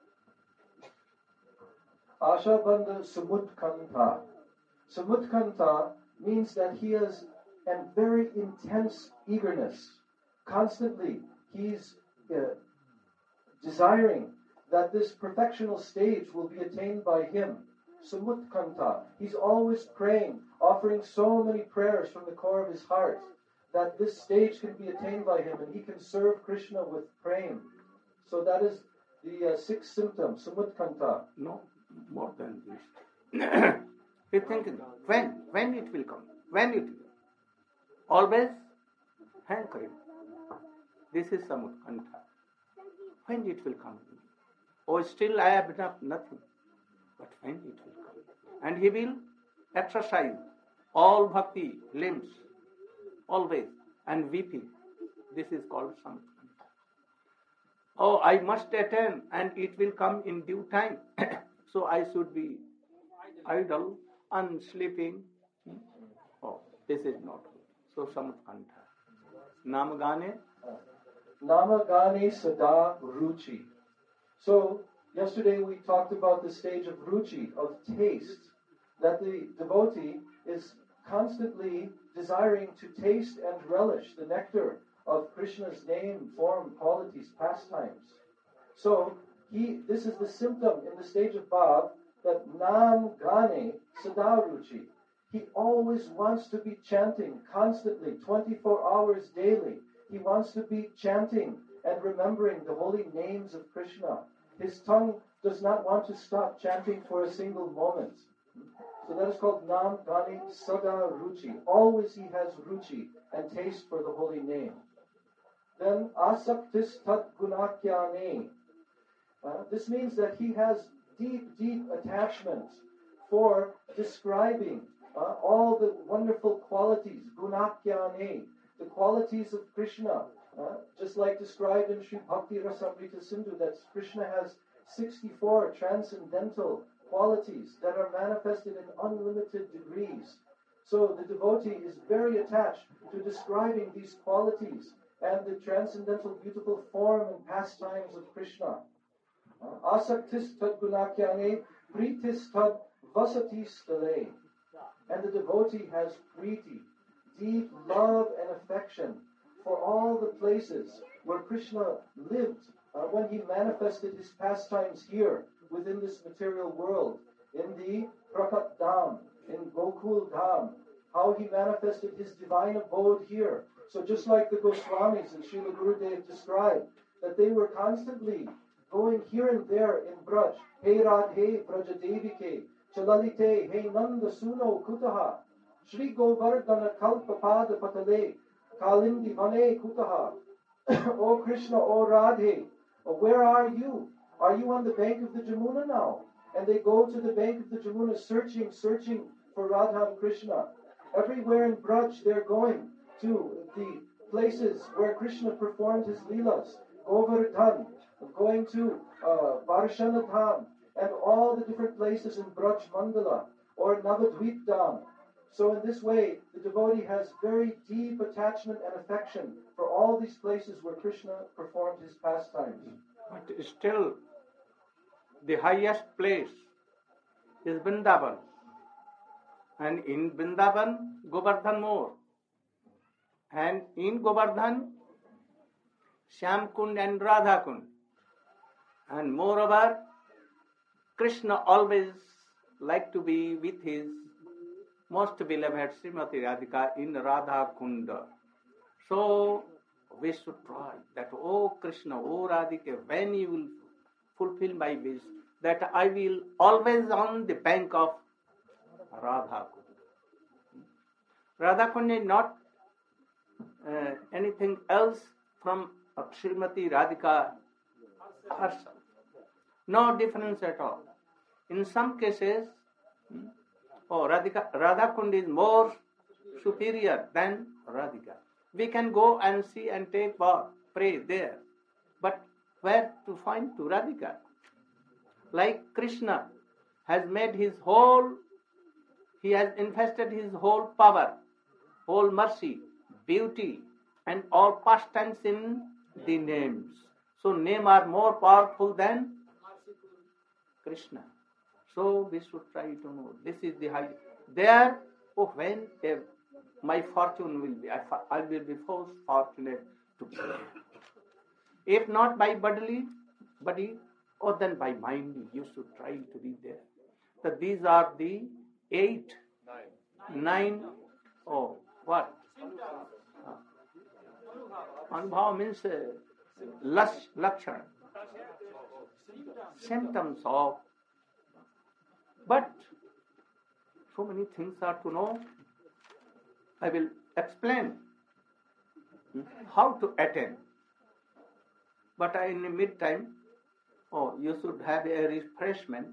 Ashabandha Samudkanta. Samudkanta means that he has a very intense eagerness. Constantly, he's uh, desiring that this perfectional stage will be attained by him. Samudkanta. He's always praying, offering so many prayers from the core of his heart that this stage can be attained by him and he can serve Krishna with praying. So that is the uh, sixth symptom, Samudkanta. No, more than this. We think, when, when it will come, when it will. Always hankering. This is Samudkanta. When it will come. Oh, still I have enough, nothing. But when it will come. And he will exercise all bhakti limbs, always, and weeping. This is called Samudkanta. Oh, I must attain, and it will come in due time. So I should be idle and sleeping. Oh, this is not good. So Samudkanta. Namagane. Namagane Sada Ruchi. So, yesterday we talked about the stage of ruchi, of taste, that the devotee is constantly desiring to taste and relish the nectar of Krishna's name, form, qualities, pastimes. So, he, this is the symptom in the stage of Bhav that Nam Gane Sada Ruchi. He always wants to be chanting constantly, twenty-four hours daily. He wants to be chanting and remembering the holy names of Krishna. His tongue does not want to stop chanting for a single moment. So that is called Nam Gani Sada Ruchi. Always he has ruchi and taste for the holy name. Then Asaktis Tat Gunakyane. Uh, this means that he has deep, deep attachment for describing uh, all the wonderful qualities, Gunakyane, the qualities of Krishna. Uh, just like described in Sri Bhakti Rasamrita Sindhu, that Krishna has sixty-four transcendental qualities that are manifested in unlimited degrees. So the devotee is very attached to describing these qualities and the transcendental beautiful form and pastimes of Krishna. Asaktis tad gunakyane pritis tad vasati stale. And the devotee has priti, deep love and affection for all the places where Krishna lived uh, when he manifested his pastimes here within this material world, in the Prakat Dham, in Gokul Dham, how he manifested his divine abode here. So just like the Goswamis and Srila Gurudev described, that they were constantly going here and there in Braj. Hey Radhe Brajadevike, Chalalite, Hey Nanda Suno Kutaha, Shri Govardhana Kalpapada Patale, Kalindi Vane Kutaha. O Krishna, O Radhe, where are you? Are you on the bank of the Jamuna now? And they go to the bank of the Jamuna searching, searching for Radha and Krishna. Everywhere in Braj they're going to the places where Krishna performed his leelas. Govardhan, going to uh, Varshana Dham, and all the different places in Braj Mandala or Navadvip Dham. So in this way, the devotee has very deep attachment and affection for all these places where Krishna performed his pastimes. But still, the highest place is Vrindavan. And in Vrindavan, Govardhan more. And in Govardhan, Shyam Kund and Radha Kund. And moreover, Krishna always liked to be with his most beloved Srimati Radhika in Radha Kunda. So we should try that, oh Krishna, oh Radhika, when you will fulfill my wish, that I will always on the bank of Radha Kunda. Radha Kunda is not uh, anything else from Srimati Radhika herself. No difference at all. In some cases, oh, Radhika, Radha Kund is more superior than Radhika. We can go and see and take bath, pray there. But where to find to Radhika? Like Krishna has made his whole, he has invested his whole power, whole mercy, beauty, and all past tense in the names. So names are more powerful than Krishna. So we should try to know. This is the high. There, oh, when uh, my fortune will be, I, I will be most fortunate to pray. If not by bodily, body, or then by mind, you should try to be there. So these are the eight, nine, nine oh, what? Uh, Anubhava means uh, lush, lakshana, symptoms of. But so many things are to know. I will explain how to attain. But in the mid-time, oh, you should have a refreshment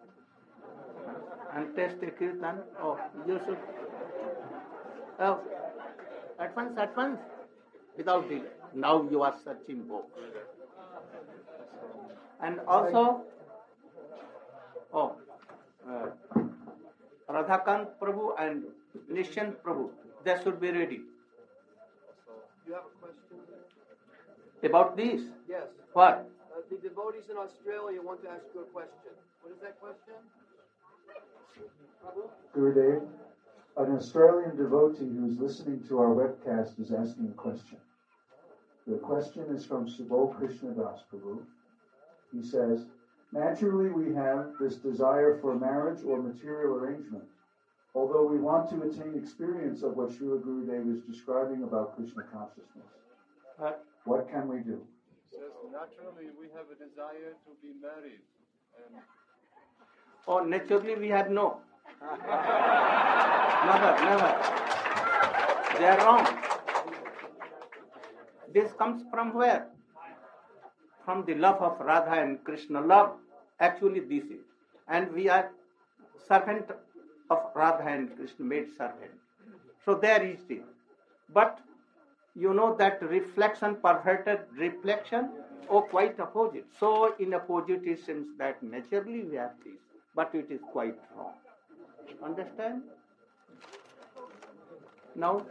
and taste a kirtan. Oh, you should. Oh, at once, at once, without delay. Now you are searching books. And also, oh, uh, Radhakant Prabhu and Nishant Prabhu, they should be ready. You have a question? About this? Yes. What? Uh, the devotees in Australia want to ask you a question. What is that question? Prabhu? Gurudev, an Australian devotee who's listening to our webcast is asking a question. The question is from Subho Krishna Das Prabhu. He says, naturally we have this desire for marriage or material arrangement, although we want to attain experience of what Srila Gurudev is describing about Krishna consciousness. What? What can we do? He says, naturally we have a desire to be married. And Oh, naturally we have no. Never, never. They are wrong. This comes from where? From the love of Radha and Krishna. Love, actually this is. And we are servant of Radha and Krishna, made servant. So there is it. But you know that reflection, perverted reflection, oh, quite opposite. So in opposite it seems that naturally we have this, but it is quite wrong. Understand? Now,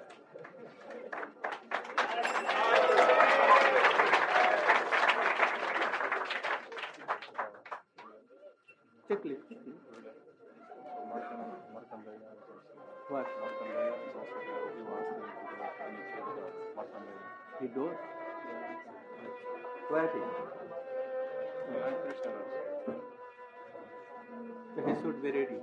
quickly. What? He does? Where is he? He should be ready.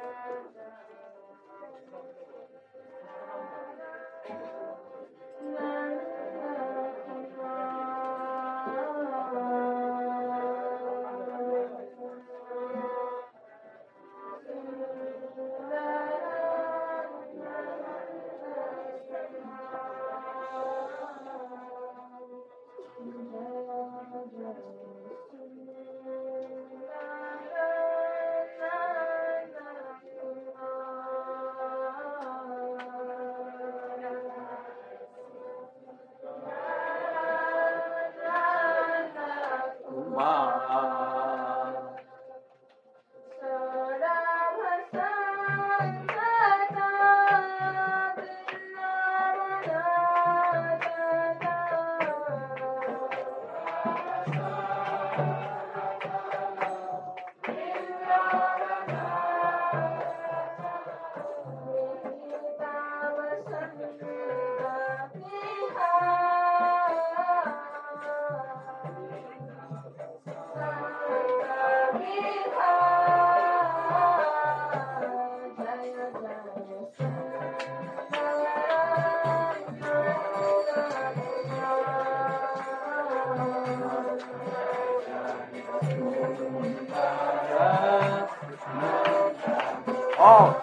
Oh.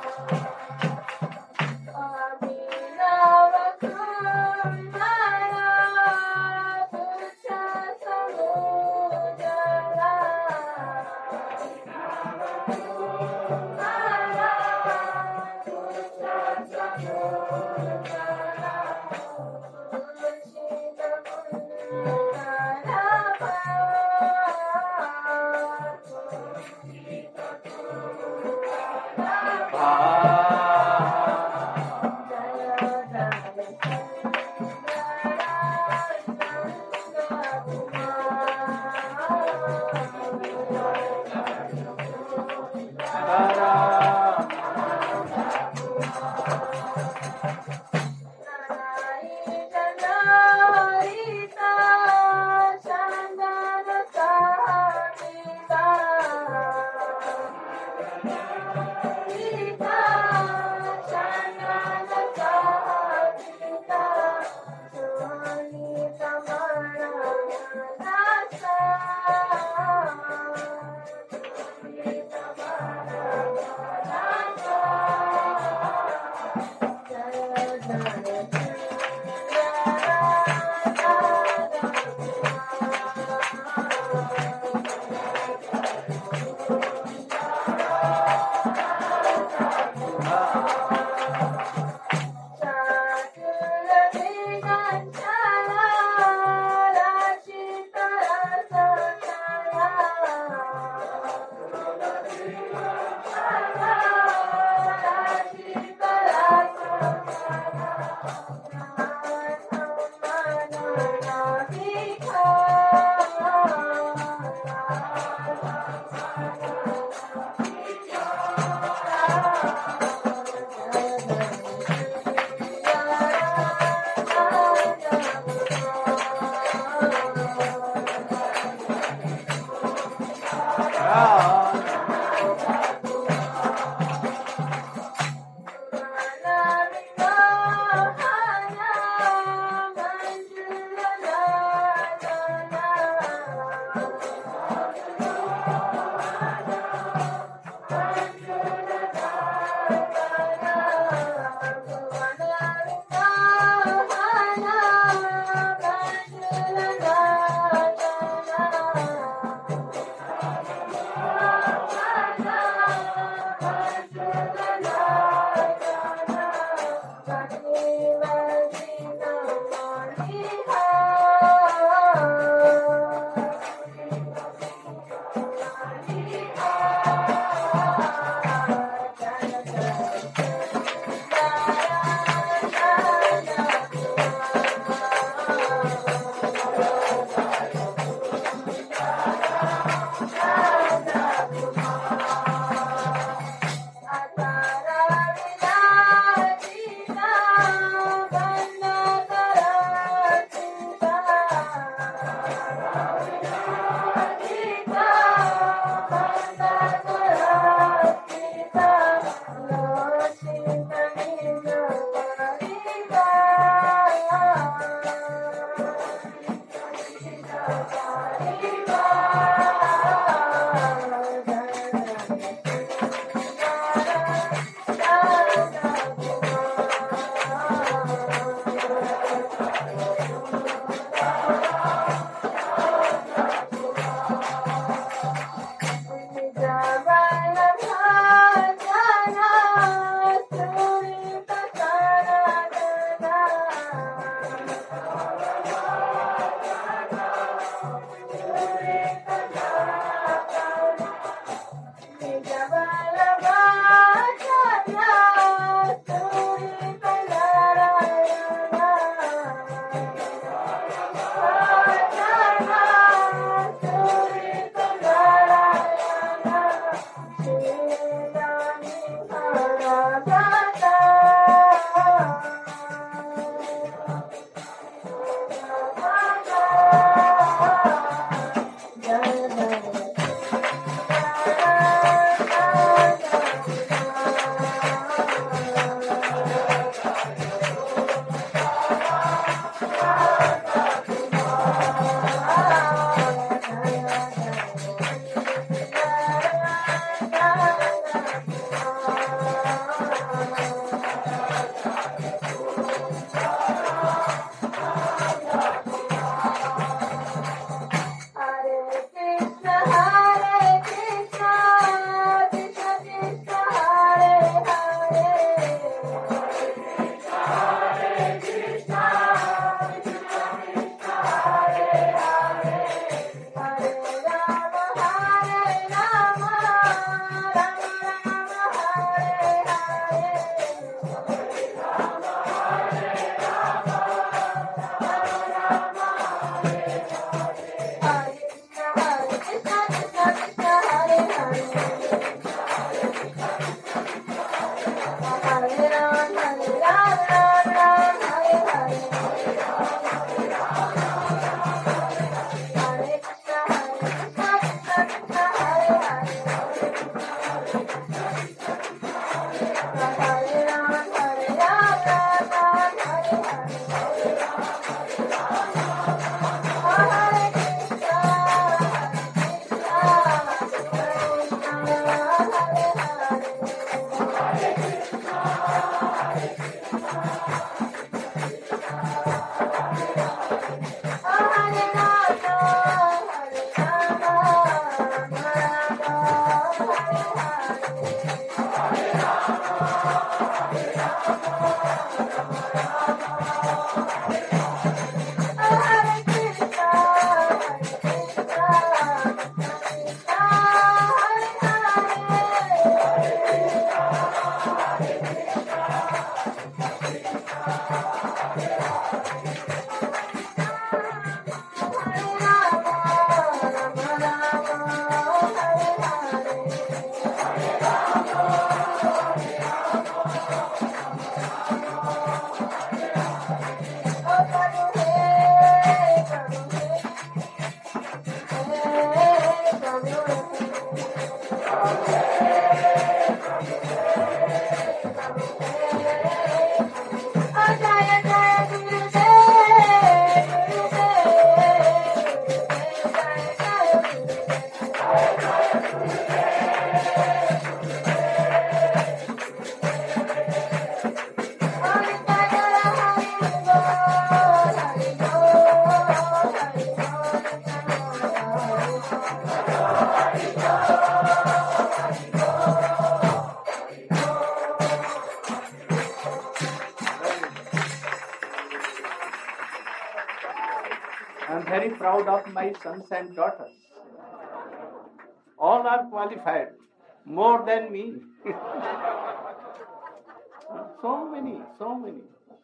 I am very proud of my sons and daughters. All are qualified, more than me. So many, so many.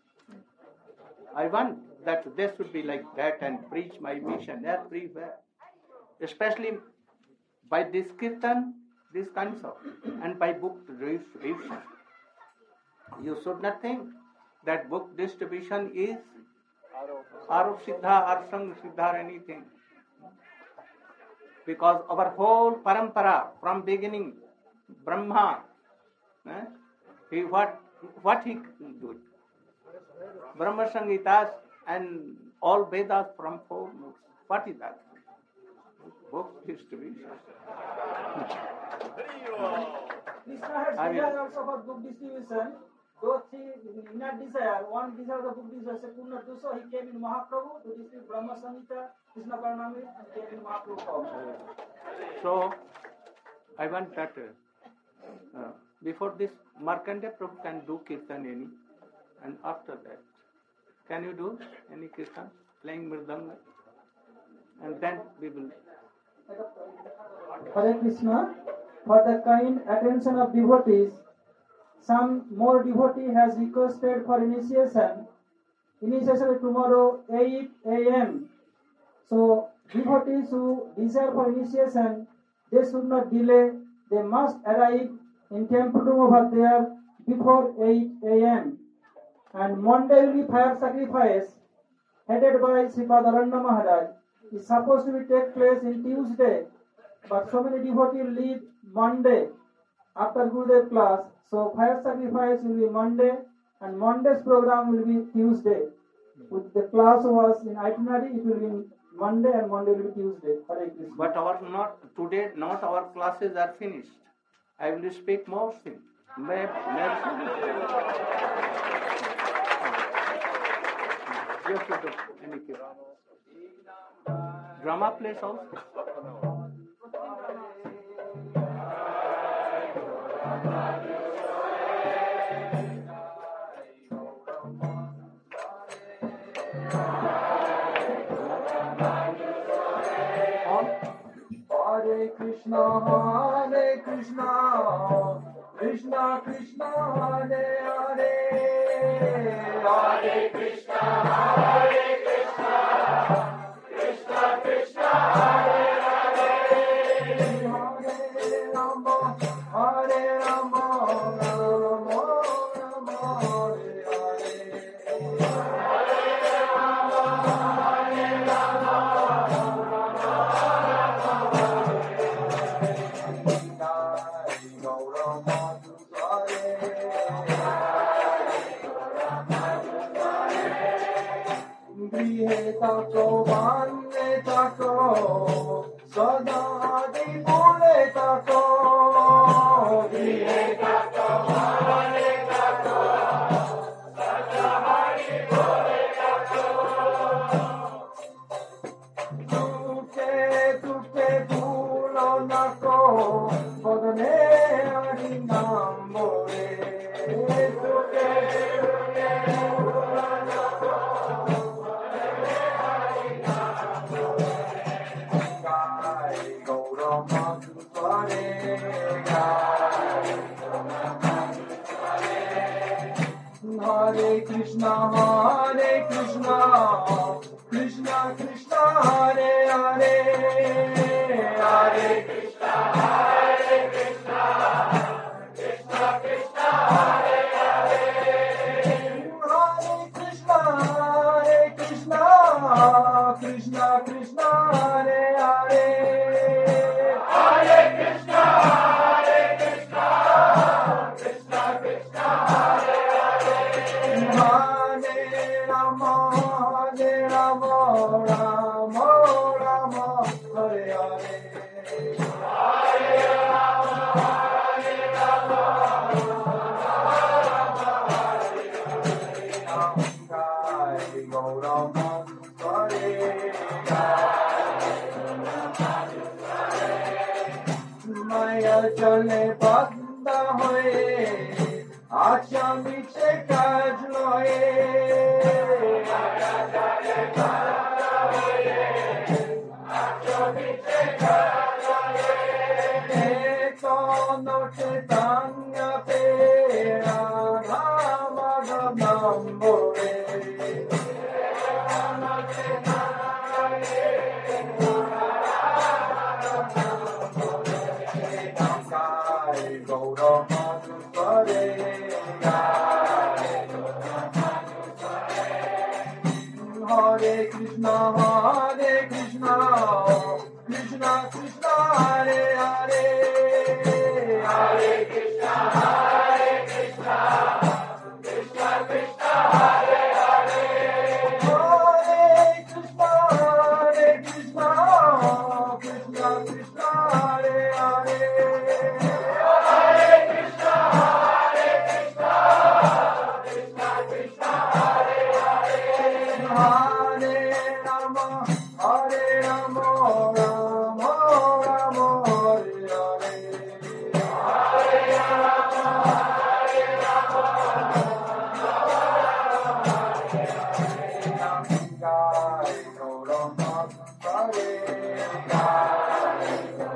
I want that they should be like that and preach my mission everywhere. Especially by this kirtan, these kinds of, and by book distribution. You should not think that book distribution is Arup Siddha or Sang Siddha or anything. Because our whole parampara from beginning, Brahma, eh, he what what he did? Brahma Sangitas and all Vedas from four books. What is that? Book distribution. Krishna has I mean- desire also for book distribution. Those three inner desire, one desire the book distribution, Purna do so, he came in Mahaprabhu to distribute Brahma Samhita, Krishna Paranamrit, and came in Mahaprabhu also. So, I want that uh, uh, before this, Markandeya Prabhu can do kirtan any, and after that, can you do any kirtan, playing mridanga? And then we will. Hare Krishna, for the kind attention of devotees, some more devotee has requested for initiation. Initiation is tomorrow eight a.m. So devotees who desire for initiation, they should not delay. They must arrive in Temple Room over there before eight a.m. And Monday will be fire sacrifice headed by Sripad Aranya Maharaj. It's supposed to be take place in Tuesday, but so many devotees leave Monday after Gurudev class. So fire sacrifice will be Monday, and Monday's program will be Tuesday. With the class was in itinerary, it will be Monday, and Monday will be Tuesday. Hare Krishna. But our not today, not our classes are finished. I will speak more things. May, may you have to do any kirtan. Drama plays also. Hare Krishna, Hare Krishna, Krishna Krishna, Hare Hare, Hare Krishna, Hare Krishna, Krishna Krishna, Hare Hare, Hare Rama, Hare Rama, Rama Rama, Hare Hare, Hare Rama, Hare Rama. Tako bande tako, sada adi bole tako, dihe tako bande tako, sada adi bole tako. Tuke tuke bhulo nako, bodne adi naam bole. Tuke tuke bhulo nako. Hare Krishna, Hare Krishna, Krishna Krishna, Hare Hare, Hare Krishna, Hare Krishna, Krishna Krishna, Hare Hare, Hare Krishna, Hare Krishna, Krishna Krishna, Hare Hare, Hare Krishna, Hare Krishna, Krishna Krishna, Hare Hare Rama, Hare Rama, Rama Rama, Hare Hare, Hare Rama, Hare Rama, Rama Rama, Hare Hare, Gaurama, Hare Maya chale banda hoye, acha miche kaj loye. Maya chale banda Krishna, Krishna Krishna, Hare Hare, Hare Krishna, Hare Krishna, Krishna Krishna, Hare Hare, Hare Krishna, Hare Krishna, Krishna Krishna, Hare Hare, Hare Krishna, Hare Krishna, Krishna Krishna, Hare Hare, Hare Rama, Hare Rama, Rama Rama, Hare Hare, Hare Rama, Hare Rama, Jai Gauranga, Hare Jai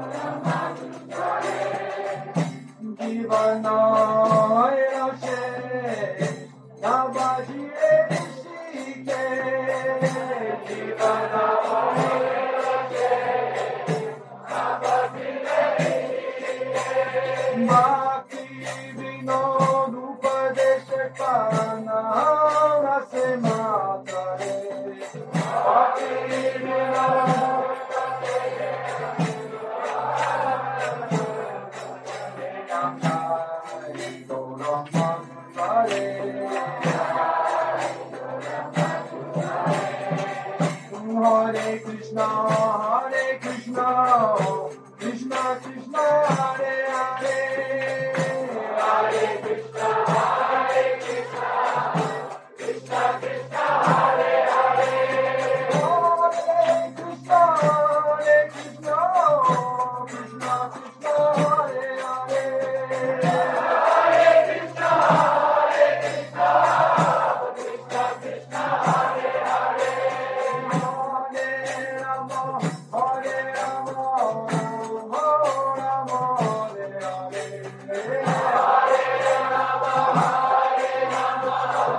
Jivana Rashe Navaji Rishike Jivana Rashe Navaji Rishike Bhakti Vinod Upadesh Kana Rase Matare Bhakti Vinod Hare Krishna, Hare Krishna, Krishna Krishna, Hare Hare, Hare Krishna, Hare Krishna, Krishna Krishna, Hare Hare, Hare Krishna, Hare Krishna, Krishna Krishna, Hare Hare, Hare Krishna, Hare Krishna, Krishna Krishna, Hare Hare, Hare Rama, Hare Rama, Rama Rama, Hare Hare, Hare Rama, Hare Rama,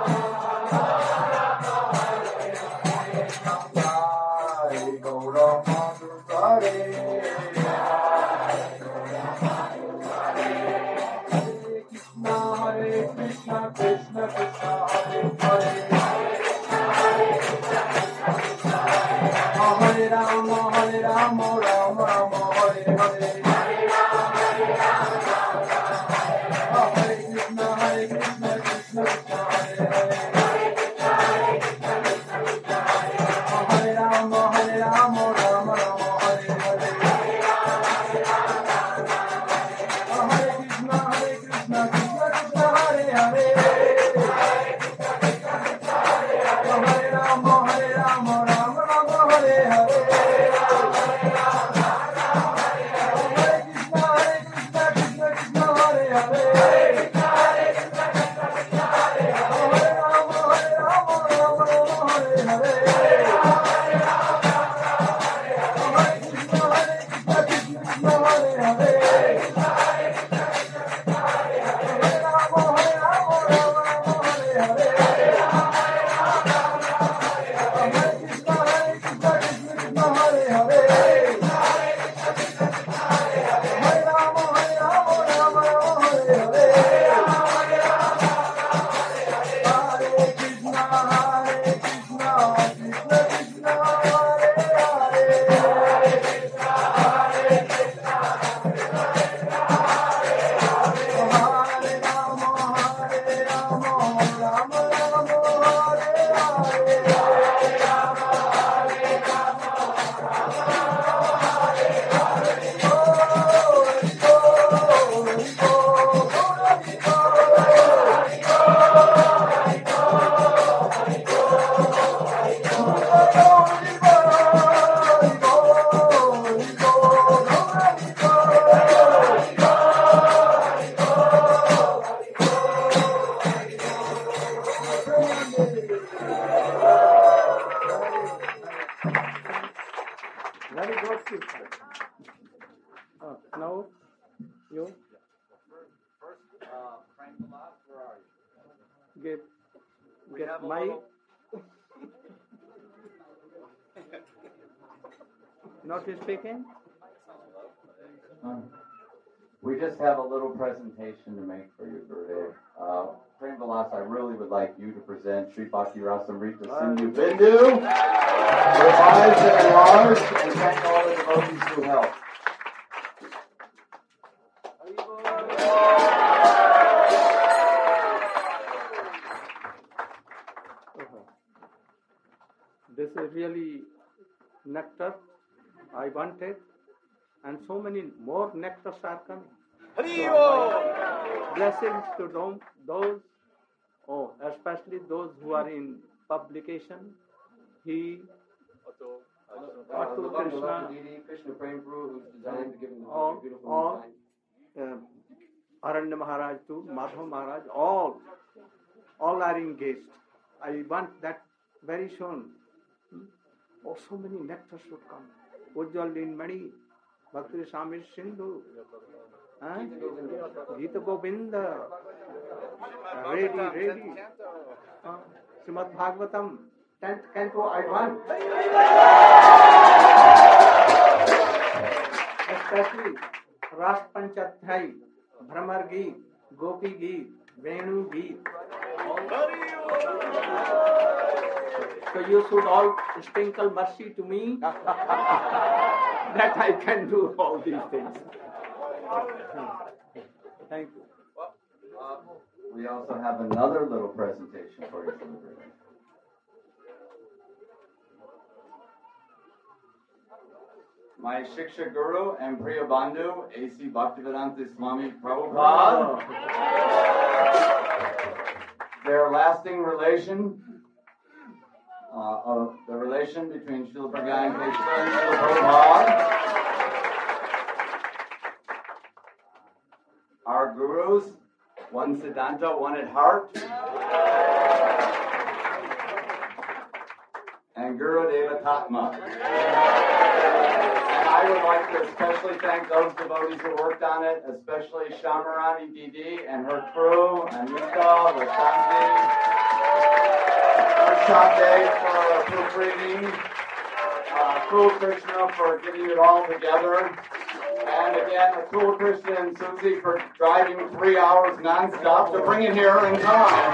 Jai Gauranga, Hare Krishna, Hare Krishna, Krishna Krishna, Hare Hare, Hare Rama, Hare Rama, Rama Rama, Hare Hare, Hare Krishna, Hare Krishna, Krishna Krishna, Hare Hare, Hare Rama, Hare Rama, Rama Rama, Hare Hare, Hare Krishna, Hare Krishna, Krishna Krishna, Hare Hare, Hare Rama, Hare Rama, Rama Rama, Hare Hare, Hare Krishna, Hare Krishna, Krishna Krishna, Hare Hare, Hare Rama, Hare Rama, Rama Rama, Hare Hare, Hare Krishna, Hare Krishna, Krishna Krishna, Hare Hare, Hare Rama, Hare Rama, Rama Rama, Hare Hare, Hare Krishna, Hare Krishna, Krishna Krishna, Hare Hare, Hare Rama, Hare Rama, Rama Rama, Hare Hare, Hare Krishna, Hare Krishna, Krishna Krishna, Hare Hare, Hare Krishna, Hare Krishna, Hare Rama, Hare Rama, Rama Rama, Hare Hare, Hare Rama, Hare Rama, Very good, sister. Oh, now you First, uh, Frank Lamont, where are you? get We get have a my little- not speaking. Um, we just have a little presentation to make for you, Gurudev. Uh, Prem Vilas, I really would like you to present Sri Bhakti Rasamrita Sindhu Bindu, revised and enlarged nectar I wanted, and so many more nectars are coming. Blessings to them, those, oh, especially those who are in publication. He, Atu Krishna, Krishna Prem Guru, who's designed to give him all, the beautiful all design. uh, Aranya Maharaj too, Madhav Maharaj, all, all are engaged. I want that very soon. Hmm? Oh, so many nectars should come. Ujjwal in Mani, Bhakti Samir Sindhu, huh? Gita Govinda, ready, ready. Uh, Srimad Bhagavatam, tenth canto, I want. Especially Ras Panchadhyay, Brahmar Geet, Gopi Geet, Venu Geet. So you should all sprinkle mercy to me that I can do all these things. Thank you. We also have another little presentation for you. My Shiksha Guru and Priya Bandhu, A C Bhaktivedanta Swami Prabhupada. Their lasting relation, uh, of the relation between Srila Pragyan Krishna and Srila Prabhupada. Our gurus, one Siddhanta, one at heart. And Guru Deva Tatma. And I would like to especially thank those devotees who worked on it, especially Shamarani Didi and her crew, Anita, Vashanti, Shande for proofreading, uh, Cool Krishna for getting it all together. And again, Cool Krishna and Susie for driving three hours nonstop to bring it here in time.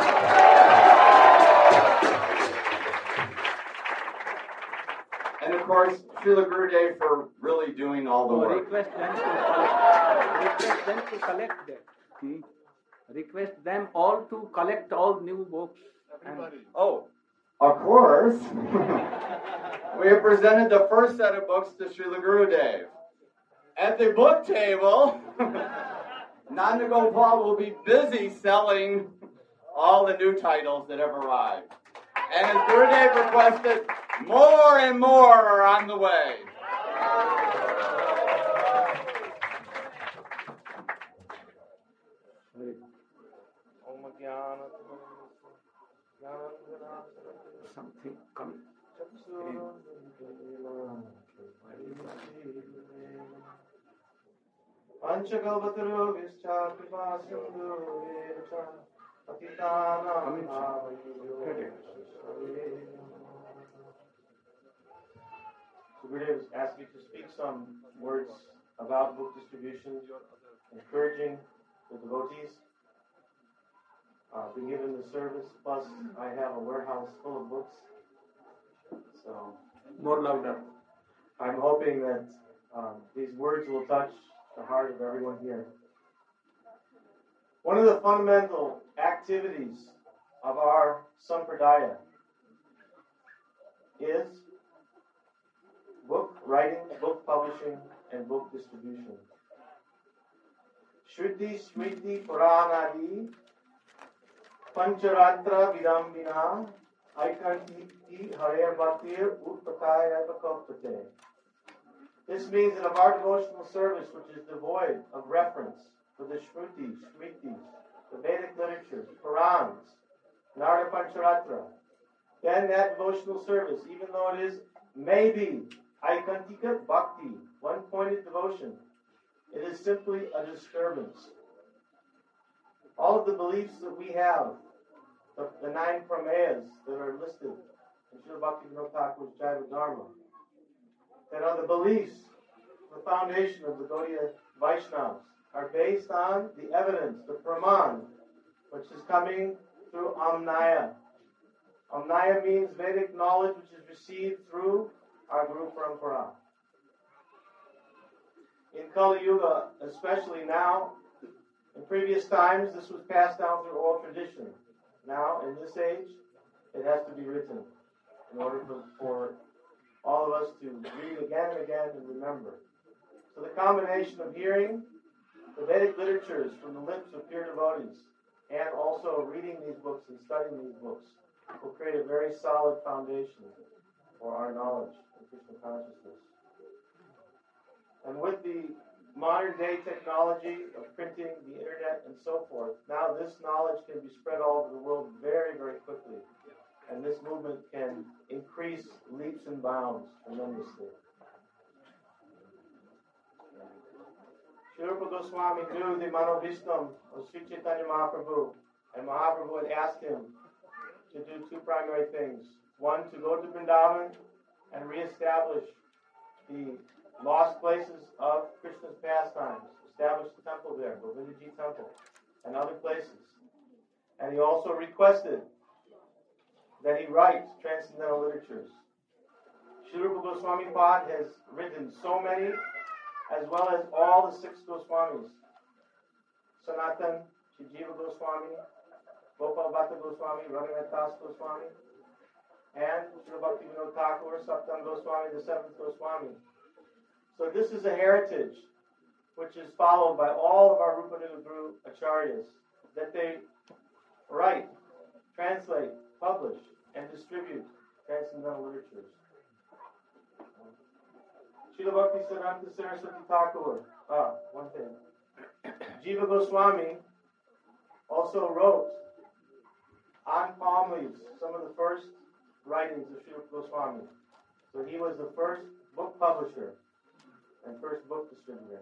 And of course, Srila Gurudev for really doing all the So work. request them to collect, request them to collect that. Hmm? Request them all to collect all new books. Everybody. Oh, of course. We have presented the first set of books to Srila Gurudev. At the book table, Nanda Gopal will be busy selling all the new titles that have arrived. And as Gurudev requested, more and more are on the way. Something coming. Panchakalvataro Vischa Kripa Sindhu Vircha Patitana Gurudev has asked me to speak some words about book distribution, encouraging the devotees. I've uh, been given the service, plus I have a warehouse full of books. So, More louder. I'm hoping that um, these words will touch the heart of everyone here. One of the fundamental activities of our Sampradaya is book writing, book publishing, and book distribution. Shruti Smriti Puranadi Pancharatra Vidambina Aikanti Hare Bhaktir Utpataya Vakopate. This means that of our devotional service, which is devoid of reference for the Shrutis, Smritis, the Vedic literatures, Purans, Narada Pancharatra, then that devotional service, even though it is maybe Aikantika Bhakti, one-pointed devotion, it is simply a disturbance. All of the beliefs that we have, the, the nine prameyas that are listed in Srila Bhaktivinoda Thakur's Jaiva Dharma, that are the beliefs, the foundation of the Gaudiya Vaishnavas, are based on the evidence, the praman, which is coming through Amnaya. Amnaya means Vedic knowledge which is received through our Guru Parampara. In Kali Yuga, especially now, in previous times, this was passed down through oral tradition. Now, in this age, it has to be written in order for, for all of us to read again and again and remember. So the combination of hearing the Vedic literatures from the lips of pure devotees and also reading these books and studying these books will create a very solid foundation for our knowledge of Krishna consciousness. And with the modern day technology of printing, the internet, and so forth, now this knowledge can be spread all over the world very, very quickly. And this movement can increase leaps and bounds tremendously. Srila Rupa Goswami knew the Manobishtam of Sri Chaitanya Mahaprabhu, and Mahaprabhu had asked him to do two primary things. One, to go to Vrindavan and reestablish the lost places of Krishna's pastimes, establish the temple there, Govindaji Temple, and other places. And he also requested that he write transcendental literatures. Srila Rupa Goswami Pad has written so many, as well as all the six Goswamis. Sanatan, Jiva Goswami, Gopal Bhatta Goswami, Raghunath Das Goswami, and Srila Bhakti Vinod Thakur, Saptam Goswami, the seventh Goswami. So this is a heritage which is followed by all of our Rupanuga Guru Acharyas, that they write, translate, publish, and distribute transcendental literatures. Srila Bhakti Siddhanta Saraswati Thakur, ah, one thing. Jiva Goswami also wrote on palm leaves some of the first writings of Srila Goswami. So he was the first book publisher and first book distributor.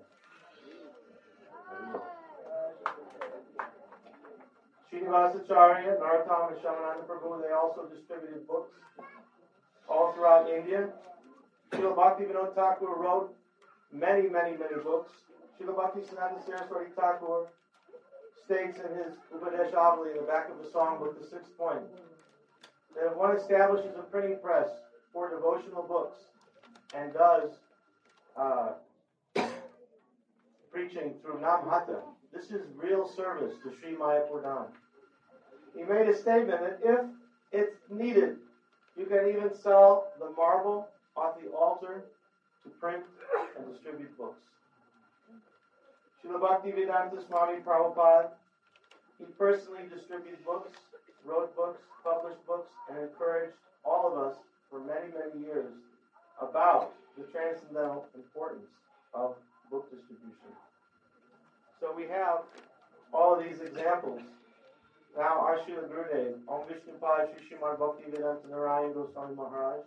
Srinivasacharya, Narottam, and Shamananda Prabhu, they also distributed books all throughout India. Srila Bhakti Vinod Thakur wrote many, many, many books. Srila Bhakti Siddhanta Saraswati Thakur states in his Upadeshavali in the back of the songbook, the sixth point, that if one establishes a printing press for devotional books and does uh, preaching through Namhata, this is real service to Sri Mayapur Dham. He made a statement that if it's needed, you can even sell the marble off the altar to print and distribute books. Srila Bhakti Vedanta Swami Prabhupada, he personally distributed books, wrote books, published books, and encouraged all of us for many, many years about the transcendental importance of book distribution. So we have all of these examples. Now our Srila Gurudev, Om Vishnupad Shri Srimad Bhakti Vedanta Narayan Goswami Maharaj,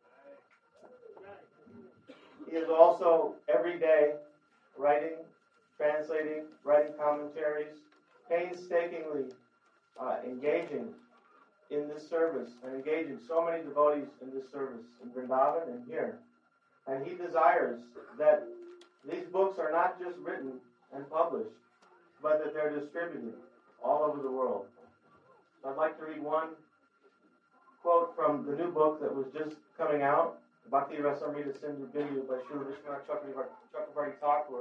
he is also every day writing, translating, writing commentaries, painstakingly uh, engaging in this service and engaging so many devotees in this service in Vrindavan and here. And he desires that these books are not just written and published, but that they're distributed all over the world. So I'd like to read one quote from the new book that was just coming out, Bhakti Rasamrita Sindhu Bindu by Srila Vishwanath Chakravarti Thakur.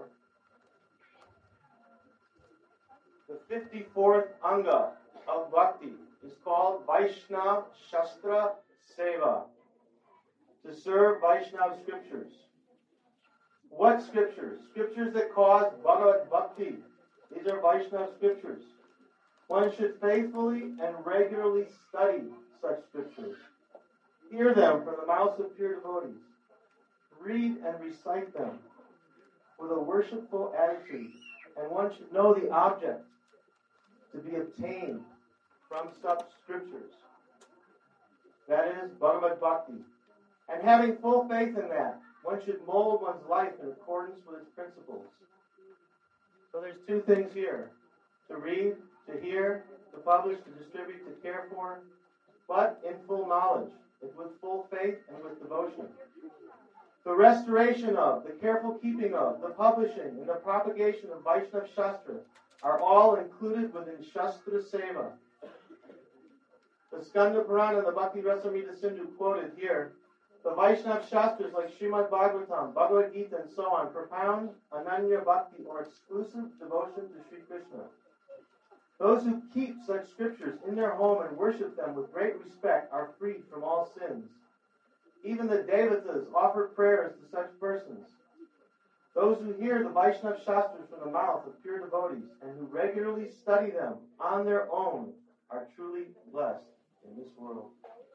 The fifty-fourth Anga of Bhakti is called Vaishnav Shastra Seva, to serve Vaishnav scriptures. What scriptures? Scriptures that cause Bhagavad Bhakti. These are Vaishnav scriptures. One should faithfully and regularly study such scriptures. Hear them from the mouths of pure devotees. Read and recite them with a worshipful attitude. And one should know the object to be obtained from such scriptures. That is Bhagavad Bhakti. And having full faith in that, one should mold one's life in accordance with its principles. So there's two things here. To read, to hear, to publish, to distribute, to care for, but in full knowledge, with full faith and with devotion. The restoration of, the careful keeping of, the publishing and the propagation of Vaishnav Shastra are all included within Shastra Seva. The Skanda Purana and the Bhakti Rasamrita Sindhu quoted here, the Vaishnav Shastras like Srimad Bhagavatam, Bhagavad Gita, and so on propound Ananya Bhakti, or exclusive devotion to Sri Krishna. Those who keep such scriptures in their home and worship them with great respect are freed from all sins. Even the Devatas offer prayers to such persons. Those who hear the Vaishnava Shastras from the mouth of pure devotees and who regularly study them on their own are truly blessed in this world.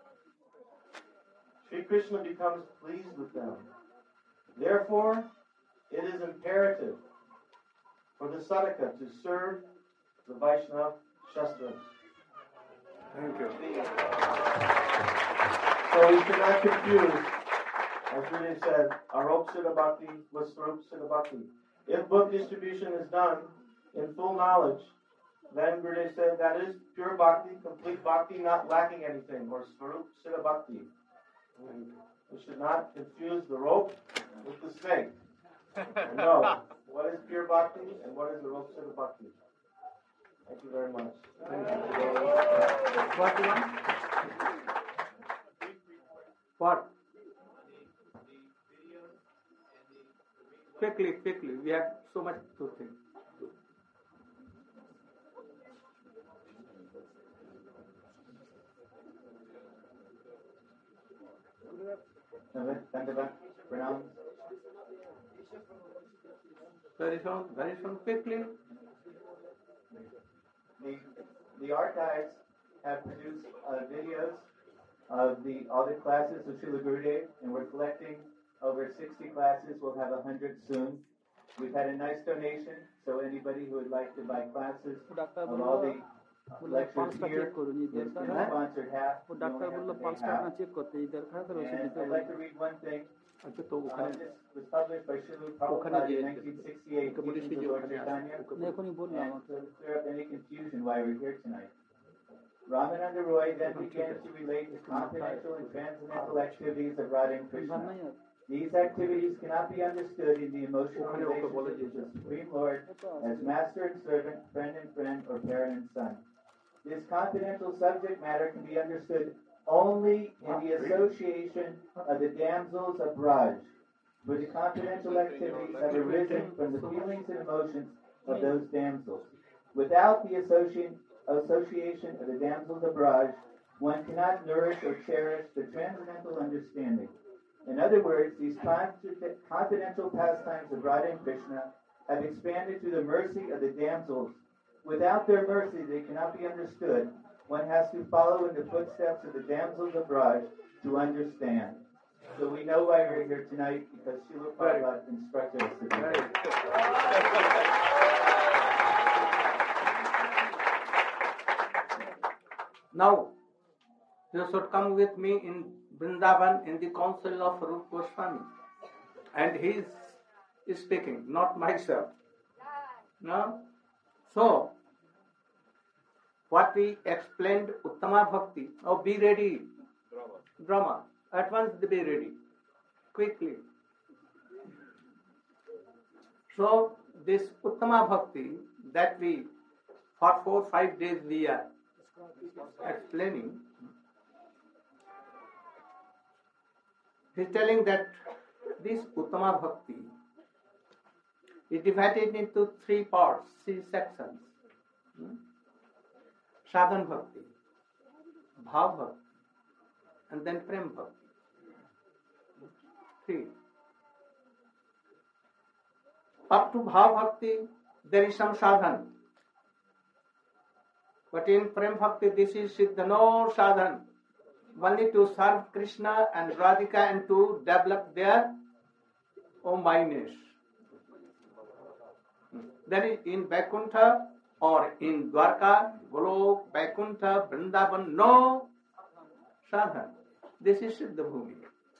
Sri Krishna becomes pleased with them. Therefore, it is imperative for the sadhaka to serve the Vaishnava Shastras. Thank you. So we should not confuse, as Gurudev said, Arop Siddha Bhakti with Swarup Siddha Bhakti. If book distribution is done in full knowledge, then Gurudev said that is pure Bhakti, complete Bhakti, not lacking anything, or Swarup Siddha Bhakti. We should not confuse the rope with the snake. No. What is pure Bhakti and what is the Arop Siddha Bhakti? Thank you very much. What you want? What? Quickly, quickly. We have so much to think. Dandavat, Pranam. Very soon, very soon, quickly. The, the archives have produced uh, videos of the all the classes of Srila Gurudev, and we're collecting over sixty classes. We'll have one hundred soon. We've had a nice donation, so anybody who would like to buy classes of all the lectures here, it's been sponsored half. You only have to pay half. And I'd like to read one thing. Uh, this was published by Srila Prabhupada in nineteen sixty-eight, Teachings of Lord Chaitanya, and to clear up any confusion why we're here tonight. Ramananda Roy then began to relate the confidential and transcendental activities of Radha and Krishna. These activities cannot be understood in the emotional relationship with the Supreme Lord as master and servant, friend and friend, or parent and son. This confidential subject matter can be understood only in the association of the damsels of Braj, where the confidential activities have arisen from the feelings and emotions of those damsels. Without the association association of the damsels of Braj, one cannot nourish or cherish the transcendental understanding. In other words, these confidential pastimes of Radha and Krishna have expanded through the mercy of the damsels. Without their mercy, they cannot be understood. One has to follow in the footsteps of the damsels of Braj to understand. So we know why we're here tonight, because Srila Prabhupada instructed us to do that. Now, you should come with me in Vrindavan in the council of Rupa Goswami. And he is speaking, not myself. No? So, what we explained, Uttama Bhakti. Oh, be ready. Drama. At once be ready. Quickly. So, this Uttama Bhakti that we, for four, five days we are explaining, he is telling that this Uttama Bhakti is divided into three parts, three sections. Hmm? Sadhan Bhakti, Bhav Bhakti, and then Prem Bhakti. Three. Up to Bhav Bhakti, there is some sadhan. But in Prem Bhakti, this is Siddha, no sadhan. Only to serve Krishna and Radhika and to develop their own mindness. That is in Vaikuntha or in Dwarka, Golok, Vaikuntha, Vrindavan, no sadhan. This is Siddha Bhumi.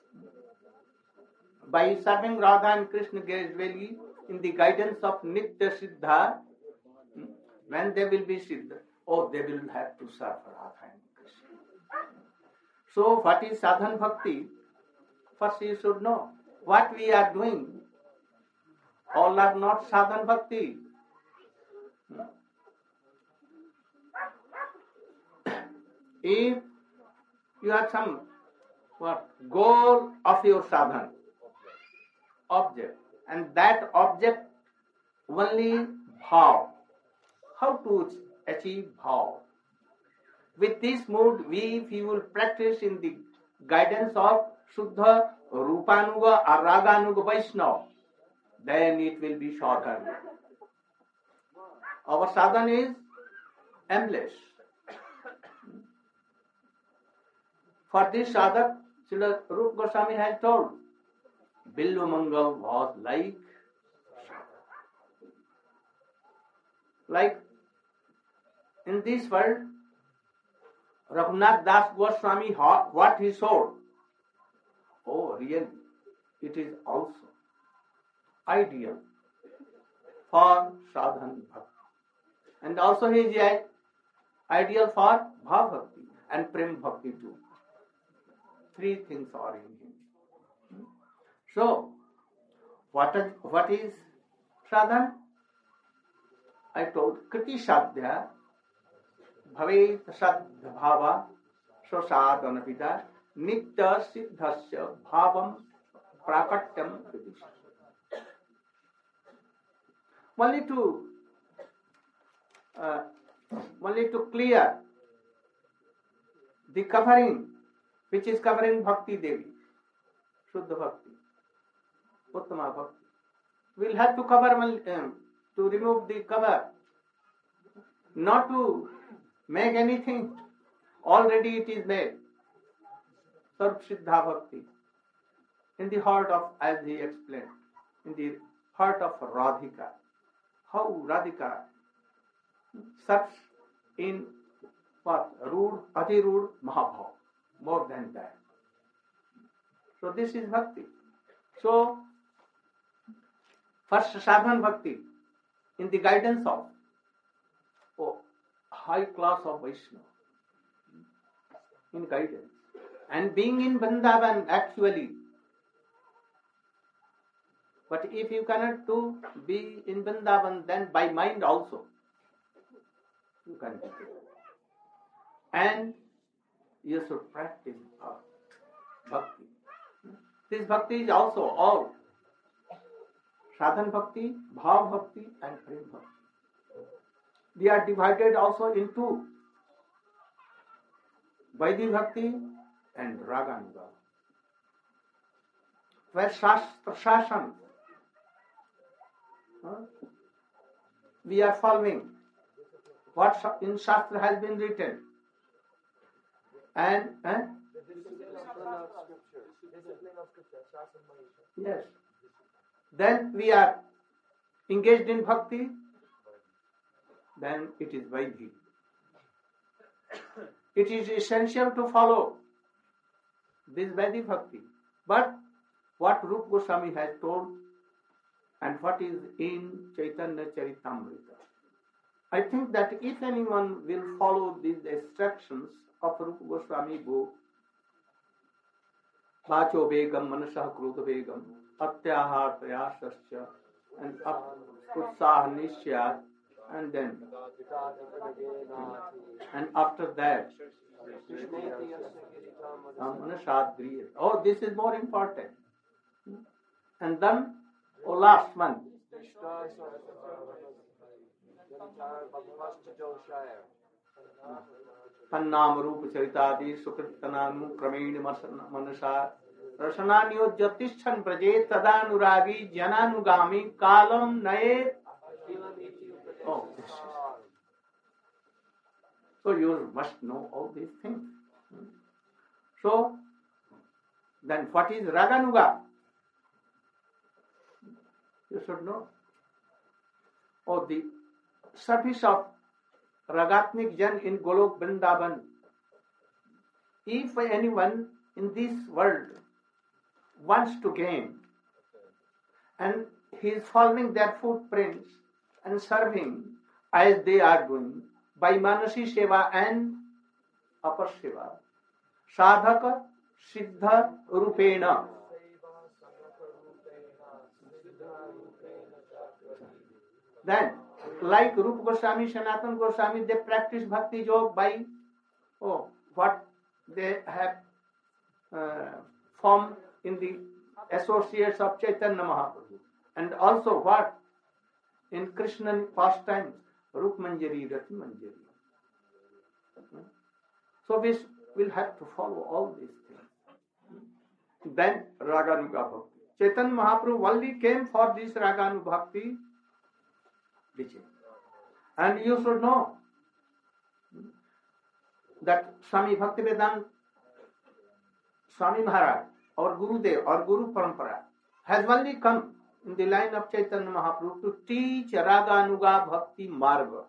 By serving Radha and Krishna gradually in the guidance of Nitya Siddha, when they will be Siddha, oh, they will have to serve Radha and Krishna. So, what is sadhan bhakti? First you should know what we are doing. All are not sadhan bhakti. If you have some what goal of your sadhan, object, and that object only bhav. How to achieve bhav? With this mood, we, if you will practice in the guidance of Shuddha, Rupanuga or Raganuga Vaishnava, then it will be shorter. Our sadhana is endless. For this sadhak, Srila Rupa Goswami has told, Bilva Mangal was like like in this world, Raghunath Das Goswami, what he showed, oh really, it is also ideal for sadhan bhakti. And also he is ideal for bhav bhakti and prem bhakti too. Three things are in him. So, what is, what is sadhan? I told kriti sadhya bhavet sadh bhava sasadana vida nitya siddhasya bhavam prakatyam kriti. Only to uh, only to clear the covering which is covering Bhakti Devi, Shuddha Bhakti, Uttama Bhakti. We'll have to cover, um, to remove the cover, not to make anything. Already it is made. Sarv Siddha Bhakti. In the heart of, as he explained, in the heart of Radhika. How Radhika such in what? Rude, Ati Rude, Mahabhav. More than that. So this is Bhakti. So, first sadhan Bhakti in the guidance of oh, high class of Vaishnava. In guidance. And being in Vrindavan actually. But if you cannot do be in Vrindavan, then by mind also you can do it. And you should practice bhakti. This bhakti is also all sadhan bhakti, bhav bhakti, and prem bhakti. They are divided also into Vaidhi bhakti and raganuga. Where shastra shashan, huh? we are following what in shastra has been written. And, eh? Yes. Then we are engaged in bhakti, then it is Vaidhi. It is essential to follow this Vaidhi bhakti. But what Rupa Goswami has told and what is in Chaitanya Charitamrita, I think that if anyone will follow these instructions of Rupa Goswami book, Vacho Begam, Manasah Kruta Begam, Atyahar Prayasasya, and Utsah Nishya, and then, and after that, Manashadriya. Oh, this is more important. And then, oh, last month, Tannam Rupa Charitadi Sukritananu Krameeni Manasa Rasananyo Jyotishan Praje Tadanuragi Jananugami Kalam Nae. Oh, this is. So you must know all these things. So, then what is Raganuga? You should know. Oh, the service of Ragatnik Jan in Golok Vrindavan. If anyone in this world wants to gain and he is following their footprints and serving as they are doing by Manasi Seva and Apar Seva, Sadhaka Siddha Rupena. Then, like Rupa Goswami, Sanatana Goswami, they practice Bhakti Yoga by oh, what they have uh, formed in the associates of Chaitanya Mahaprabhu. And also what? In Krishna pastimes, Rup Manjari, Rati Manjari. So we will have to follow all these things. then Raganuga Bhakti. Chaitanya Mahaprabhu only came for this Raganuga Bhakti teaching. And you should know that Swami Bhaktivedanta Swami Maharaj or Gurudev or Guru Parampara has only come in the line of Chaitanya Mahaprabhu to teach Raganuga Bhakti Marga.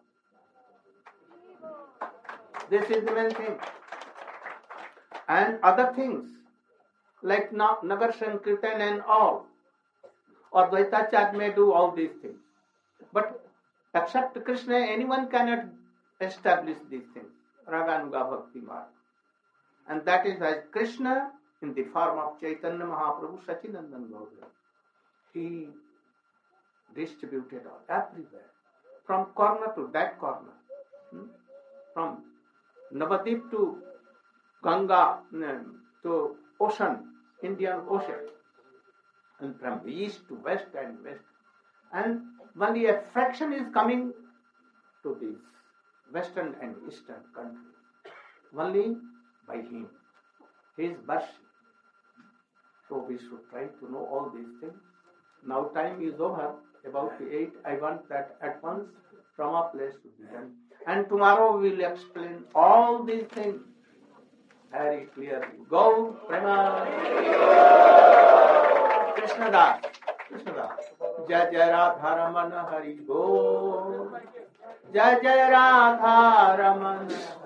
This is the main thing. And other things like Nagar Sankirtan and all, or Dvaitacharya may do all these things. But except Krishna, anyone cannot establish these things. Raganuga Bhakti Marga. And that is as Krishna in the form of Chaitanya Mahaprabhu Sachinandan Gaura. He distributed all everywhere, from corner to that corner, hmm? from Navadip to Ganga to ocean, Indian Ocean, and from east to west and west. And only a fraction is coming to these western and eastern countries, only by him, his mercy. So we should try to know all these things. Now time is over, about eight. I want that at once from our place to be done. And tomorrow we will explain all these things very clearly. Go, Prema. Krishna Das. Krishna Das. Jai Jai Radha Ramana Hari Go. Jai Jai Radha Ramana